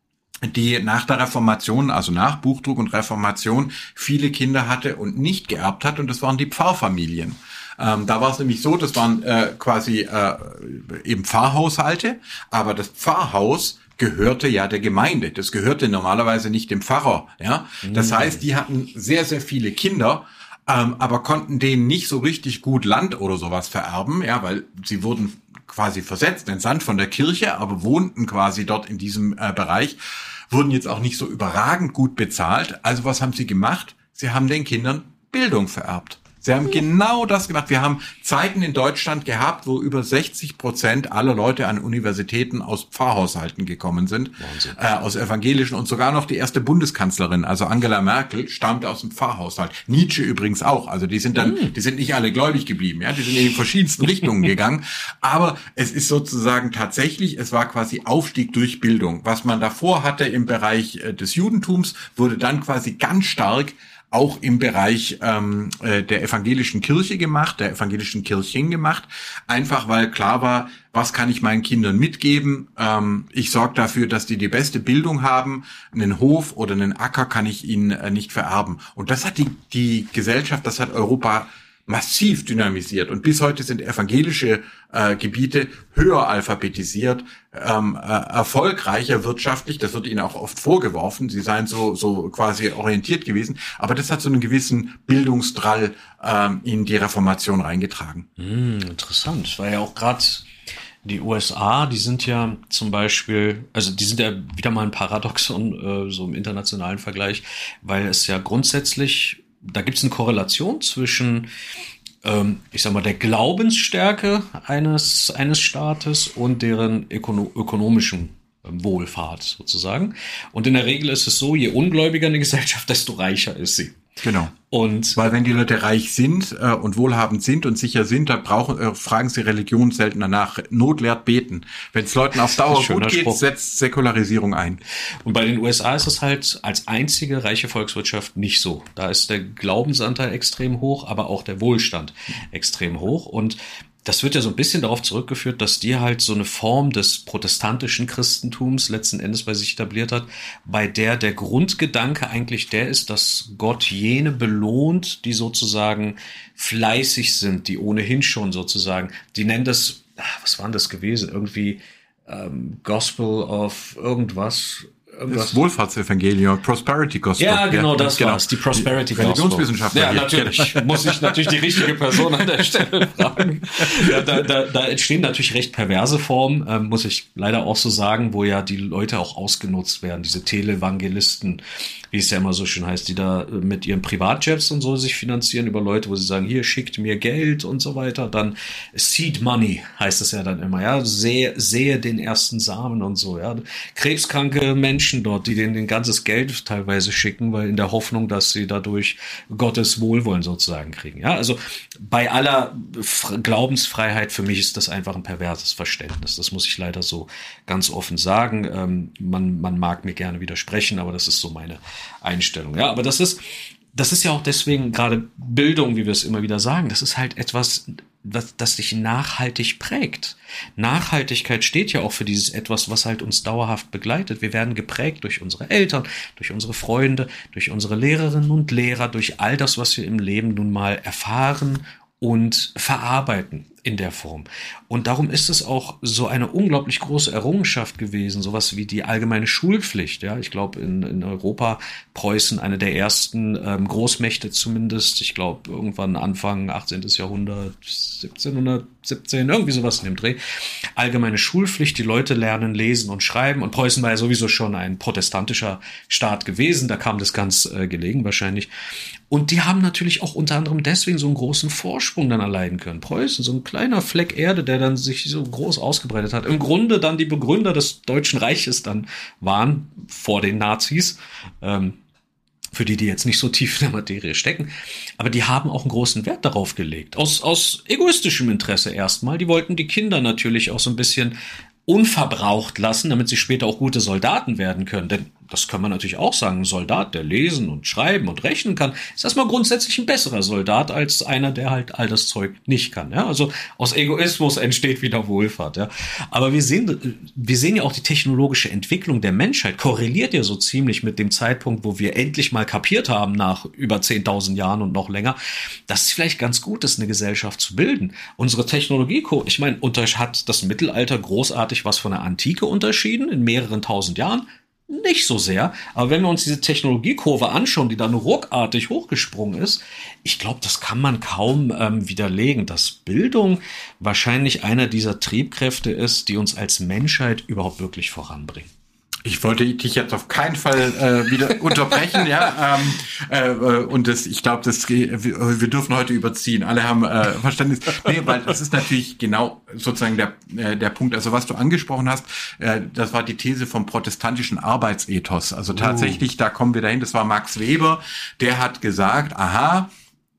die nach der Reformation, also nach Buchdruck und Reformation, viele Kinder hatte und nicht geerbt hat, und das waren die Pfarrfamilien. Ähm, da war es nämlich so, das waren äh, quasi äh, eben Pfarrhaushalte, aber das Pfarrhaus gehörte ja der Gemeinde. Das gehörte normalerweise nicht dem Pfarrer. Ja, das heißt, die hatten sehr, sehr viele Kinder, ähm, aber konnten denen nicht so richtig gut Land oder sowas vererben, ja, weil sie wurden quasi versetzt, entsandt von der Kirche, aber wohnten quasi dort in diesem äh, Bereich, wurden jetzt auch nicht so überragend gut bezahlt. Also was haben sie gemacht? Sie haben den Kindern Bildung vererbt. Sie haben genau das gemacht. Wir haben Zeiten in Deutschland gehabt, wo über sechzig Prozent aller Leute an Universitäten aus Pfarrhaushalten gekommen sind, äh, aus evangelischen, und sogar noch die erste Bundeskanzlerin, also Angela Merkel, stammt aus dem Pfarrhaushalt. Nietzsche übrigens auch. Also die sind dann, mm. die sind nicht alle gläubig geblieben, ja, die sind in die verschiedensten Richtungen gegangen. Aber es ist sozusagen tatsächlich, es war quasi Aufstieg durch Bildung. Was man davor hatte im Bereich äh, des Judentums, wurde dann quasi ganz stark auch im Bereich ähm, äh, der evangelischen Kirche gemacht, der evangelischen Kirchen gemacht, einfach weil klar war, was kann ich meinen Kindern mitgeben? Ähm, ich sorge dafür, dass die die beste Bildung haben. Einen Hof oder einen Acker kann ich ihnen äh, nicht vererben. Und das hat die, die Gesellschaft, das hat Europa massiv dynamisiert. Und bis heute sind evangelische äh, Gebiete höher alphabetisiert, ähm, äh, erfolgreicher wirtschaftlich. Das wird ihnen auch oft vorgeworfen. Sie seien so so quasi orientiert gewesen. Aber das hat so einen gewissen Bildungsdrall ähm, in die Reformation reingetragen. Hm, interessant. Weil ja auch gerade die U S A, die sind ja zum Beispiel, also die sind ja wieder mal ein Paradoxon, äh, so im internationalen Vergleich, weil es ja grundsätzlich, da gibt es eine Korrelation zwischen, ähm, ich sag mal, der Glaubensstärke eines eines Staates und deren ökono- ökonomischen Wohlfahrt sozusagen. Und in der Regel ist es so, je ungläubiger eine Gesellschaft, desto reicher ist sie. Genau. Und weil wenn die Leute reich sind äh, und wohlhabend sind und sicher sind, da brauchen äh, fragen sie Religion selten danach. Not lehrt beten. Wenn es Leuten auf Dauer gut geht, Spruch. Setzt Säkularisierung ein. Und bei den U S A ist es halt als einzige reiche Volkswirtschaft nicht so. Da ist der Glaubensanteil extrem hoch, aber auch der Wohlstand extrem hoch. Und das wird ja so ein bisschen darauf zurückgeführt, dass die halt so eine Form des protestantischen Christentums letzten Endes bei sich etabliert hat, bei der der Grundgedanke eigentlich der ist, dass Gott jene belohnt, die sozusagen fleißig sind, die ohnehin schon sozusagen, die nennen das, was war denn das gewesen, irgendwie ähm, Gospel of irgendwas, Das Wohlfahrtsevangelium, Prosperity Gospel. Ja, genau, das genau. war's, die Prosperity Gospel. Religionswissenschaftler. Ja, natürlich. Muss ich natürlich die richtige Person an der Stelle fragen. Ja, da, da, da entstehen natürlich recht perverse Formen, ähm, muss ich leider auch so sagen, wo ja die Leute auch ausgenutzt werden, diese Televangelisten, wie es ja immer so schön heißt, die da mit ihren Privatjets und so sich finanzieren über Leute, wo sie sagen, hier, schickt mir Geld und so weiter. Dann Seed Money heißt es ja dann immer, ja, sehe, sehe den ersten Samen und so, ja. Krebskranke Menschen Menschen dort, die denen ein ganzes Geld teilweise schicken, weil in der Hoffnung, dass sie dadurch Gottes Wohlwollen sozusagen kriegen. Ja, also bei aller Glaubensfreiheit, für mich ist das einfach ein perverses Verständnis. Das muss ich leider so ganz offen sagen. Ähm, man, man mag mir gerne widersprechen, aber das ist so meine Einstellung. Ja, aber das ist, das ist ja auch deswegen gerade Bildung, wie wir es immer wieder sagen, das ist halt etwas, das, das dich nachhaltig prägt. Nachhaltigkeit steht ja auch für dieses etwas, was halt uns dauerhaft begleitet. Wir werden geprägt durch unsere Eltern, durch unsere Freunde, durch unsere Lehrerinnen und Lehrer, durch all das, was wir im Leben nun mal erfahren und verarbeiten in der Form. Und darum ist es auch so eine unglaublich große Errungenschaft gewesen, sowas wie die allgemeine Schulpflicht. Ja, ich glaube in, in Europa Preußen eine der ersten ähm, Großmächte zumindest. Ich glaube irgendwann Anfang achtzehnten. Jahrhundert, siebzehnhundertsiebzehn, irgendwie sowas in dem Dreh. Allgemeine Schulpflicht, die Leute lernen lesen und schreiben. Und Preußen war ja sowieso schon ein protestantischer Staat gewesen. Da kam das ganz äh, gelegen wahrscheinlich. Und die haben natürlich auch unter anderem deswegen so einen großen Vorsprung dann erleiden können. Preußen, so ein kleiner Fleck Erde, der dann sich so groß ausgebreitet hat. Im Grunde dann die Begründer des Deutschen Reiches dann waren, vor den Nazis, ähm, für die, die jetzt nicht so tief in der Materie stecken. Aber die haben auch einen großen Wert darauf gelegt. Aus, aus egoistischem Interesse erstmal. Die wollten die Kinder natürlich auch so ein bisschen unverbraucht lassen, damit sie später auch gute Soldaten werden können. Denn das kann man natürlich auch sagen, ein Soldat, der lesen und schreiben und rechnen kann, ist erstmal grundsätzlich ein besserer Soldat als einer, der halt all das Zeug nicht kann. Ja? Also aus Egoismus entsteht wieder Wohlfahrt. Ja? Aber wir sehen, wir sehen ja auch die technologische Entwicklung der Menschheit korreliert ja so ziemlich mit dem Zeitpunkt, wo wir endlich mal kapiert haben, nach über zehntausend Jahren und noch länger, dass es vielleicht ganz gut ist, eine Gesellschaft zu bilden. Unsere Technologie, ich meine, hat das Mittelalter großartig was von der Antike unterschieden in mehreren tausend Jahren? Nicht so sehr, aber wenn wir uns diese Technologiekurve anschauen, die dann ruckartig hochgesprungen ist, ich glaube, das kann man kaum ähm, widerlegen, dass Bildung wahrscheinlich einer dieser Triebkräfte ist, die uns als Menschheit überhaupt wirklich voranbringen. Ich wollte dich jetzt auf keinen Fall äh, wieder unterbrechen, ja. Ähm, äh, und das, ich glaube, das wir, wir dürfen heute überziehen. Alle haben äh, Verständnis. Nee, weil das ist natürlich genau sozusagen der äh, der Punkt. Also was du angesprochen hast, äh, das war die These vom protestantischen Arbeitsethos. Also tatsächlich, da kommen wir dahin. Das war Max Weber, der hat gesagt: Aha.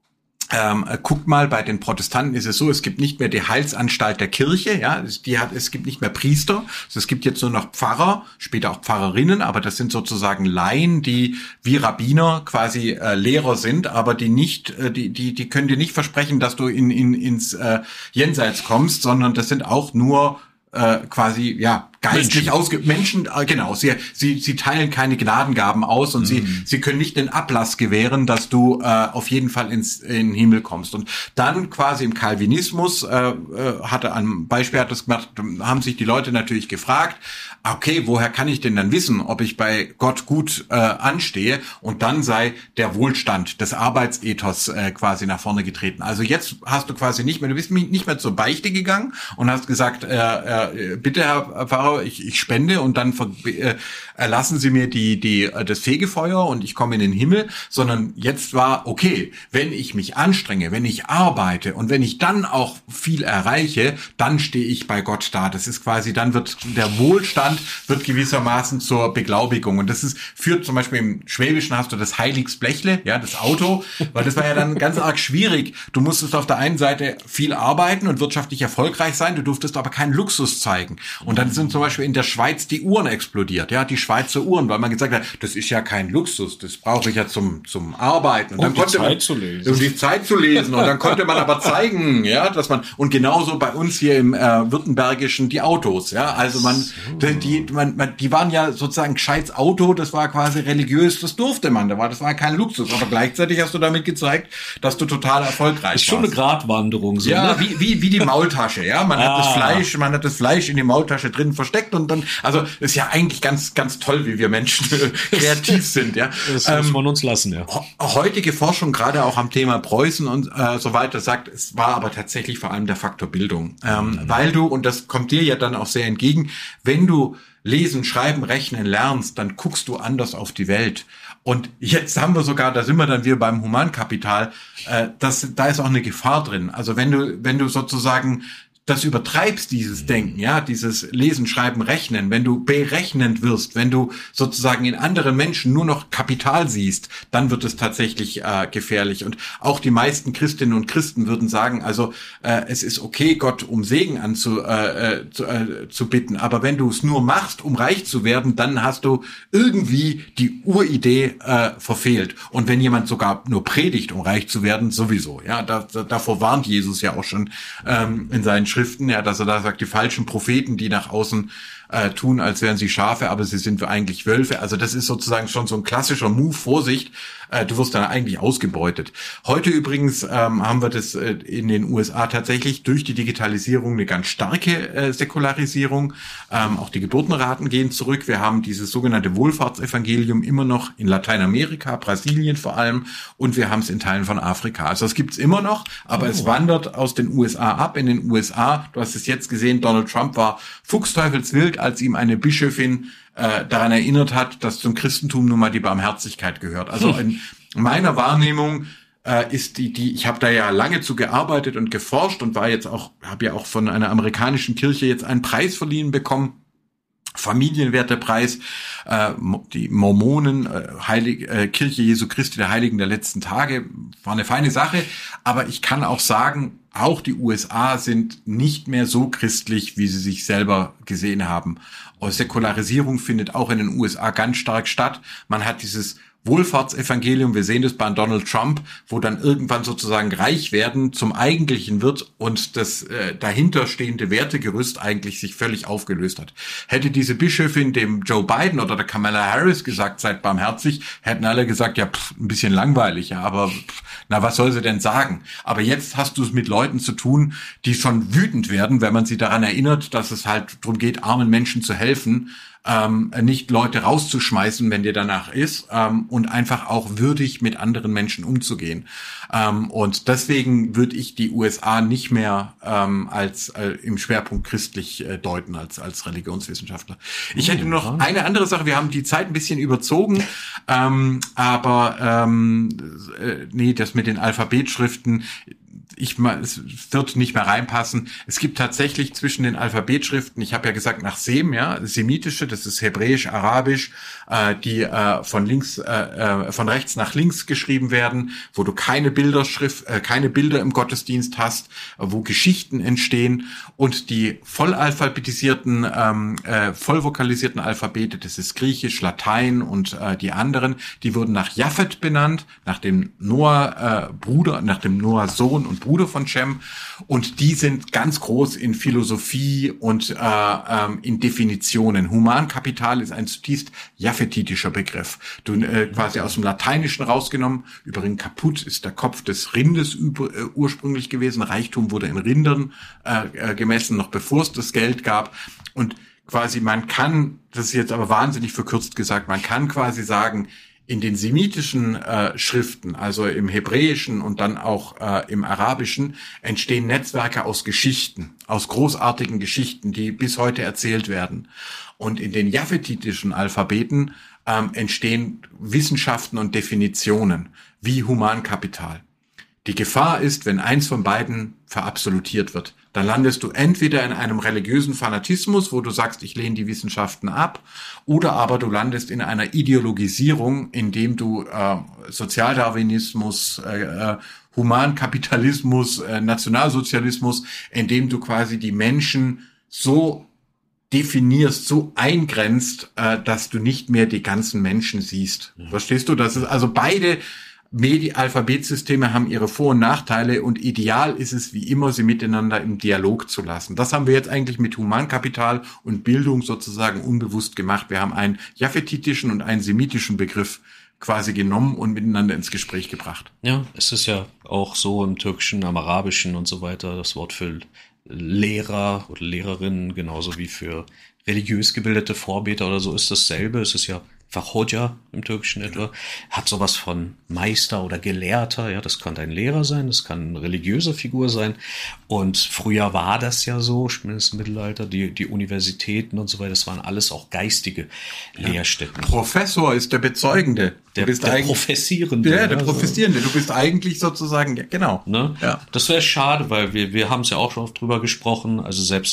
Ähm, guckt mal, bei den Protestanten ist es so, es gibt nicht mehr die Heilsanstalt der Kirche, ja, die hat, es gibt nicht mehr Priester, also es gibt jetzt nur noch Pfarrer, später auch Pfarrerinnen, aber das sind sozusagen Laien, die wie Rabbiner quasi äh, Lehrer sind, aber die nicht, äh, die, die, die können dir nicht versprechen, dass du in, in, ins äh, Jenseits kommst, sondern das sind auch nur äh, quasi, ja, geistlich ausge Menschen, äh, genau, sie, sie, sie teilen keine Gnadengaben aus und mhm. sie, sie können nicht den Ablass gewähren, dass du äh, auf jeden Fall ins in den Himmel kommst. Und dann quasi im Calvinismus, äh, hatte ein Beispiel hat das gemacht, haben sich die Leute natürlich gefragt, okay, woher kann ich denn dann wissen, ob ich bei Gott gut äh, anstehe? Und dann sei der Wohlstand des Arbeitsethos äh, quasi nach vorne getreten. Also jetzt hast du quasi nicht mehr, du bist nicht mehr zur Beichte gegangen und hast gesagt, äh, äh, bitte Herr Pfarrer, Ich, ich spende und dann äh, erlassen Sie mir die die das Fegefeuer und ich komme in den Himmel, sondern jetzt war, okay, wenn ich mich anstrenge, wenn ich arbeite und wenn ich dann auch viel erreiche, dann stehe ich bei Gott da. Das ist quasi, dann wird der Wohlstand wird gewissermaßen zur Beglaubigung. Und das ist, führt zum Beispiel im Schwäbischen hast du das Heiligsblechle, ja, das Auto, weil das war ja dann ganz arg schwierig. Du musstest auf der einen Seite viel arbeiten und wirtschaftlich erfolgreich sein, du durftest aber keinen Luxus zeigen. Und dann sind zum Beispiel in der Schweiz die Uhren explodiert, ja, die Schweizer Uhren, weil man gesagt hat, das ist ja kein Luxus, das brauche ich ja zum zum Arbeiten. Und um dann die konnte Zeit man, zu lesen. Um die Zeit zu lesen. Und dann konnte man aber zeigen, ja, dass man, und genauso bei uns hier im äh, Württembergischen die Autos, ja, also man, so. die, man, man, die waren ja sozusagen gescheites Auto, das war quasi religiös, das durfte man, da war, das war kein Luxus, aber gleichzeitig hast du damit gezeigt, dass du total erfolgreich warst. Das ist schon eine Gratwanderung, so, ja, ne? wie, wie, wie die Maultasche, ja, man ah. hat das Fleisch, man hat das Fleisch in die Maultasche drin versteckt und dann, also ist ja eigentlich ganz, ganz toll, wie wir Menschen kreativ sind, ja. Das ähm, muss man uns lassen, ja. Heutige Forschung, gerade auch am Thema Preußen und äh, so weiter, sagt, es war aber tatsächlich vor allem der Faktor Bildung, ähm, mhm. weil du, und das kommt dir ja dann auch sehr entgegen, wenn du lesen, schreiben, rechnen lernst, dann guckst du anders auf die Welt. Und jetzt haben wir sogar, da sind wir dann wieder beim Humankapital, äh, das, da ist auch eine Gefahr drin. Also wenn du, wenn du sozusagen das übertreibst, dieses Denken, ja, dieses Lesen, Schreiben, Rechnen, wenn du berechnend wirst, wenn du sozusagen in anderen Menschen nur noch Kapital siehst, dann wird es tatsächlich äh, gefährlich. Und auch die meisten Christinnen und Christen würden sagen, also äh, es ist okay, Gott um Segen anzu, äh, zu, äh, zu bitten, aber wenn du es nur machst, um reich zu werden, dann hast du irgendwie die Uridee äh, verfehlt. Und wenn jemand sogar nur predigt, um reich zu werden, sowieso, ja, da, da, davor warnt Jesus ja auch schon ähm, in seinen Schriften, ja, dass er da sagt, die falschen Propheten, die nach außen äh, tun, als wären sie Schafe, aber sie sind eigentlich Wölfe. Also das ist sozusagen schon so ein klassischer Move, Vorsicht, äh, du wirst dann eigentlich ausgebeutet. Heute übrigens ähm, haben wir das äh, in den U S A tatsächlich durch die Digitalisierung eine ganz starke äh, Säkularisierung. Ähm, auch die Geburtenraten gehen zurück. Wir haben dieses sogenannte Wohlfahrtsevangelium immer noch in Lateinamerika, Brasilien vor allem, und wir haben es in Teilen von Afrika. Also das gibt's immer noch, aber oh. es wandert aus den U S A ab. In den U S A, du hast es jetzt gesehen, Donald Trump war fuchsteufelswild, als ihm eine Bischöfin äh, daran erinnert hat, dass zum Christentum nun mal die Barmherzigkeit gehört. Also in meiner Wahrnehmung äh, ist die, die, ich habe da ja lange zu gearbeitet und geforscht und war jetzt auch, habe ja auch von einer amerikanischen Kirche jetzt einen Preis verliehen bekommen. Familienwertepreis, äh, die Mormonen, äh, Heilig, äh, Kirche Jesu Christi der Heiligen der letzten Tage, war eine feine Sache, aber ich kann auch sagen, auch die U S A sind nicht mehr so christlich, wie sie sich selber gesehen haben. Und Säkularisierung findet auch in den U S A ganz stark statt. Man hat dieses Wohlfahrtsevangelium, wir sehen das bei Donald Trump, wo dann irgendwann sozusagen reich werden zum Eigentlichen wird und das äh, dahinterstehende Wertegerüst eigentlich sich völlig aufgelöst hat. Hätte diese Bischöfin dem Joe Biden oder der Kamala Harris gesagt, seid barmherzig, hätten alle gesagt, ja, pff, ein bisschen langweilig, ja, aber pff, na, was soll sie denn sagen? Aber jetzt hast du es mit Leuten zu tun, die schon wütend werden, wenn man sie daran erinnert, dass es halt darum geht, armen Menschen zu helfen, Ähm, nicht Leute rauszuschmeißen, wenn dir danach ist, ähm, und einfach auch würdig mit anderen Menschen umzugehen. Ähm, und deswegen würde ich die U S A nicht mehr ähm, als äh, im Schwerpunkt christlich äh, deuten, als als Religionswissenschaftler. Ich hätte nur noch eine andere Sache, wir haben die Zeit ein bisschen überzogen, ähm, aber ähm, äh, nee, das mit den Alphabetschriften, ich mal, es wird nicht mehr reinpassen. Es gibt tatsächlich zwischen den Alphabetschriften, ich habe ja gesagt nach Sem, ja, semitische, das ist Hebräisch, Arabisch, äh, die äh, von links, äh, äh, von rechts nach links geschrieben werden, wo du keine Bilderschrift, äh, keine Bilder im Gottesdienst hast, äh, wo Geschichten entstehen, und die vollalphabetisierten, ähm, äh, vollvokalisierten Alphabete, das ist Griechisch, Latein und äh, die anderen, die wurden nach Japhet benannt, nach dem Noah äh, Bruder, nach dem Noah Sohn und Bruder von Shem, und die sind ganz groß in Philosophie und äh, ähm, in Definitionen. Humankapital ist ein zutiefst japhetitischer Begriff. Du äh, quasi aus dem Lateinischen rausgenommen. Übrigens Kaput ist der Kopf des Rindes über, äh, ursprünglich gewesen. Reichtum wurde in Rindern äh, gemessen, noch bevor es das Geld gab. Und quasi man kann, das ist jetzt aber wahnsinnig verkürzt gesagt, man kann quasi sagen, in den semitischen äh, Schriften, also im Hebräischen und dann auch äh, im Arabischen, entstehen Netzwerke aus Geschichten, aus großartigen Geschichten, die bis heute erzählt werden. Und in den japhetitischen Alphabeten ähm, entstehen Wissenschaften und Definitionen wie Humankapital. Die Gefahr ist, wenn eins von beiden verabsolutiert wird, dann landest du entweder in einem religiösen Fanatismus, wo du sagst, ich lehne die Wissenschaften ab, oder aber du landest in einer Ideologisierung, indem du äh, Sozialdarwinismus, äh, Humankapitalismus, äh, Nationalsozialismus, indem du quasi die Menschen so definierst, so eingrenzt, äh, dass du nicht mehr die ganzen Menschen siehst. Ja. Verstehst du? Das ist also beide Medi-Alphabetsysteme haben ihre Vor- und Nachteile, und ideal ist es, wie immer, sie miteinander im Dialog zu lassen. Das haben wir jetzt eigentlich mit Humankapital und Bildung sozusagen unbewusst gemacht. Wir haben einen japhetitischen und einen semitischen Begriff quasi genommen und miteinander ins Gespräch gebracht. Ja, es ist ja auch so im Türkischen, am Arabischen und so weiter, das Wort für Lehrer oder Lehrerinnen, genauso wie für religiös gebildete Vorbeter oder so, ist dasselbe. Es ist ja Fachhodja im Türkischen etwa, hat sowas von Meister oder Gelehrter, ja, das kann ein Lehrer sein, das kann eine religiöse Figur sein. Und früher war das ja so, zumindest im Mittelalter, die, die Universitäten und so weiter, das waren alles auch geistige ja. Lehrstätten. Professor ist der Bezeugende. Der, der Professierende. Ja, der Professierende. Du bist eigentlich sozusagen, ja, genau. Ne? Ja. Das wäre schade, weil wir, wir haben es ja auch schon oft drüber gesprochen. Also selbst,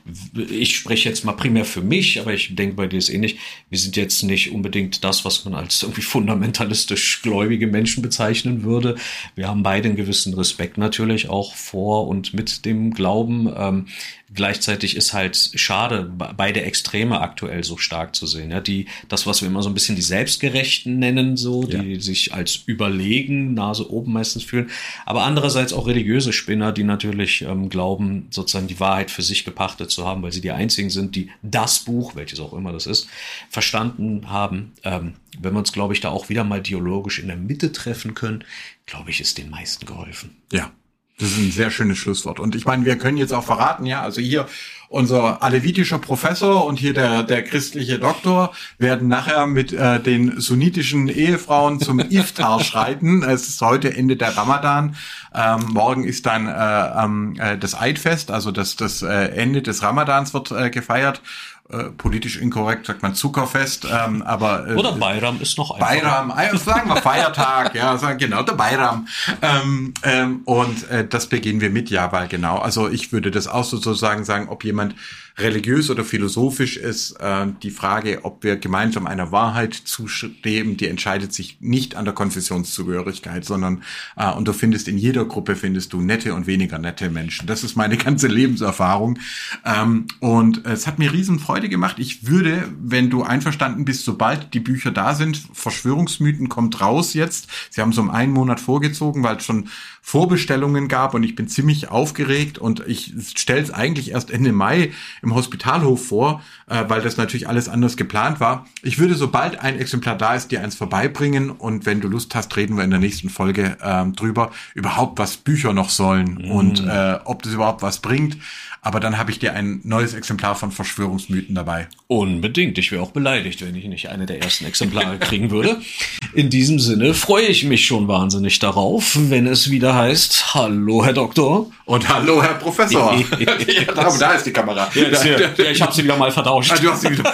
ich spreche jetzt mal primär für mich, aber ich denke, bei dir ist ähnlich. Wir sind jetzt nicht unbedingt das, was man als irgendwie fundamentalistisch gläubige Menschen bezeichnen würde. Wir haben beide einen gewissen Respekt natürlich auch vor und mit dem Glauben. Ähm, gleichzeitig ist halt schade, beide Extreme aktuell so stark zu sehen. Ja, die, das, was wir immer so ein bisschen die Selbstgerechten nennen, so, die ja. sich als überlegen, Nase oben meistens fühlen. Aber andererseits auch religiöse Spinner, die natürlich ähm, glauben, sozusagen die Wahrheit für sich gepachtet zu haben, weil sie die einzigen sind, die das Buch, welches auch immer das ist, verstanden haben. Ähm, wenn wir uns, glaube ich, da auch wieder mal dialogisch in der Mitte treffen können, glaube ich, ist den meisten geholfen. Ja. Das ist ein sehr schönes Schlusswort. Und ich meine, wir können jetzt auch verraten, ja, also hier unser alevitischer Professor und hier der der christliche Doktor werden nachher mit äh, den sunnitischen Ehefrauen zum Iftar schreiten. Es ist heute Ende der Ramadan. Ähm, morgen ist dann äh, äh, das Eidfest, also das das äh, Ende des Ramadans wird äh, gefeiert. Äh, politisch inkorrekt sagt man Zuckerfest, ähm, aber äh, oder Bayram ist noch einfacher. Bayram, äh, sagen wir Feiertag, ja, sagen genau der Bayram. Ähm, ähm, und äh, das beginnen wir mit Jawal, genau. Also ich würde das auch sozusagen sagen, ob jemand religiös oder philosophisch ist, äh, die Frage, ob wir gemeinsam einer Wahrheit zustreben, die entscheidet sich nicht an der Konfessionszugehörigkeit, sondern äh, und du findest in jeder Gruppe findest du nette und weniger nette Menschen. Das ist meine ganze Lebenserfahrung. Ähm, und es hat mir riesen Freude gemacht. Ich würde, wenn du einverstanden bist, sobald die Bücher da sind, Verschwörungsmythen kommt raus jetzt. Sie haben so um einen Monat vorgezogen, weil es schon Vorbestellungen gab und ich bin ziemlich aufgeregt und ich stelle es eigentlich erst Ende Mai im Hospitalhof vor, äh, weil das natürlich alles anders geplant war. Ich würde, sobald ein Exemplar da ist, dir eins vorbeibringen und wenn du Lust hast, reden wir in der nächsten Folge ähm, drüber, überhaupt was Bücher noch sollen mm. und äh, ob das überhaupt was bringt. Aber dann habe ich dir ein neues Exemplar von Verschwörungsmythen dabei. Unbedingt. Ich wäre auch beleidigt, wenn ich nicht eine der ersten Exemplare kriegen würde. In diesem Sinne freue ich mich schon wahnsinnig darauf, wenn es wieder heißt, hallo Herr Doktor. Und hallo Herr Professor. ja, da, da ist die Kamera. Ja, das hier, ja, ich habe sie wieder mal vertauscht. Ah, du hast sie wieder.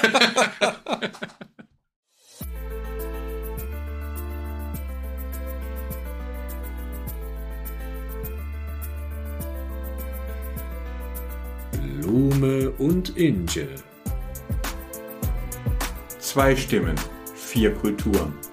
Blume und Inge. Zwei Stimmen, vier Kulturen.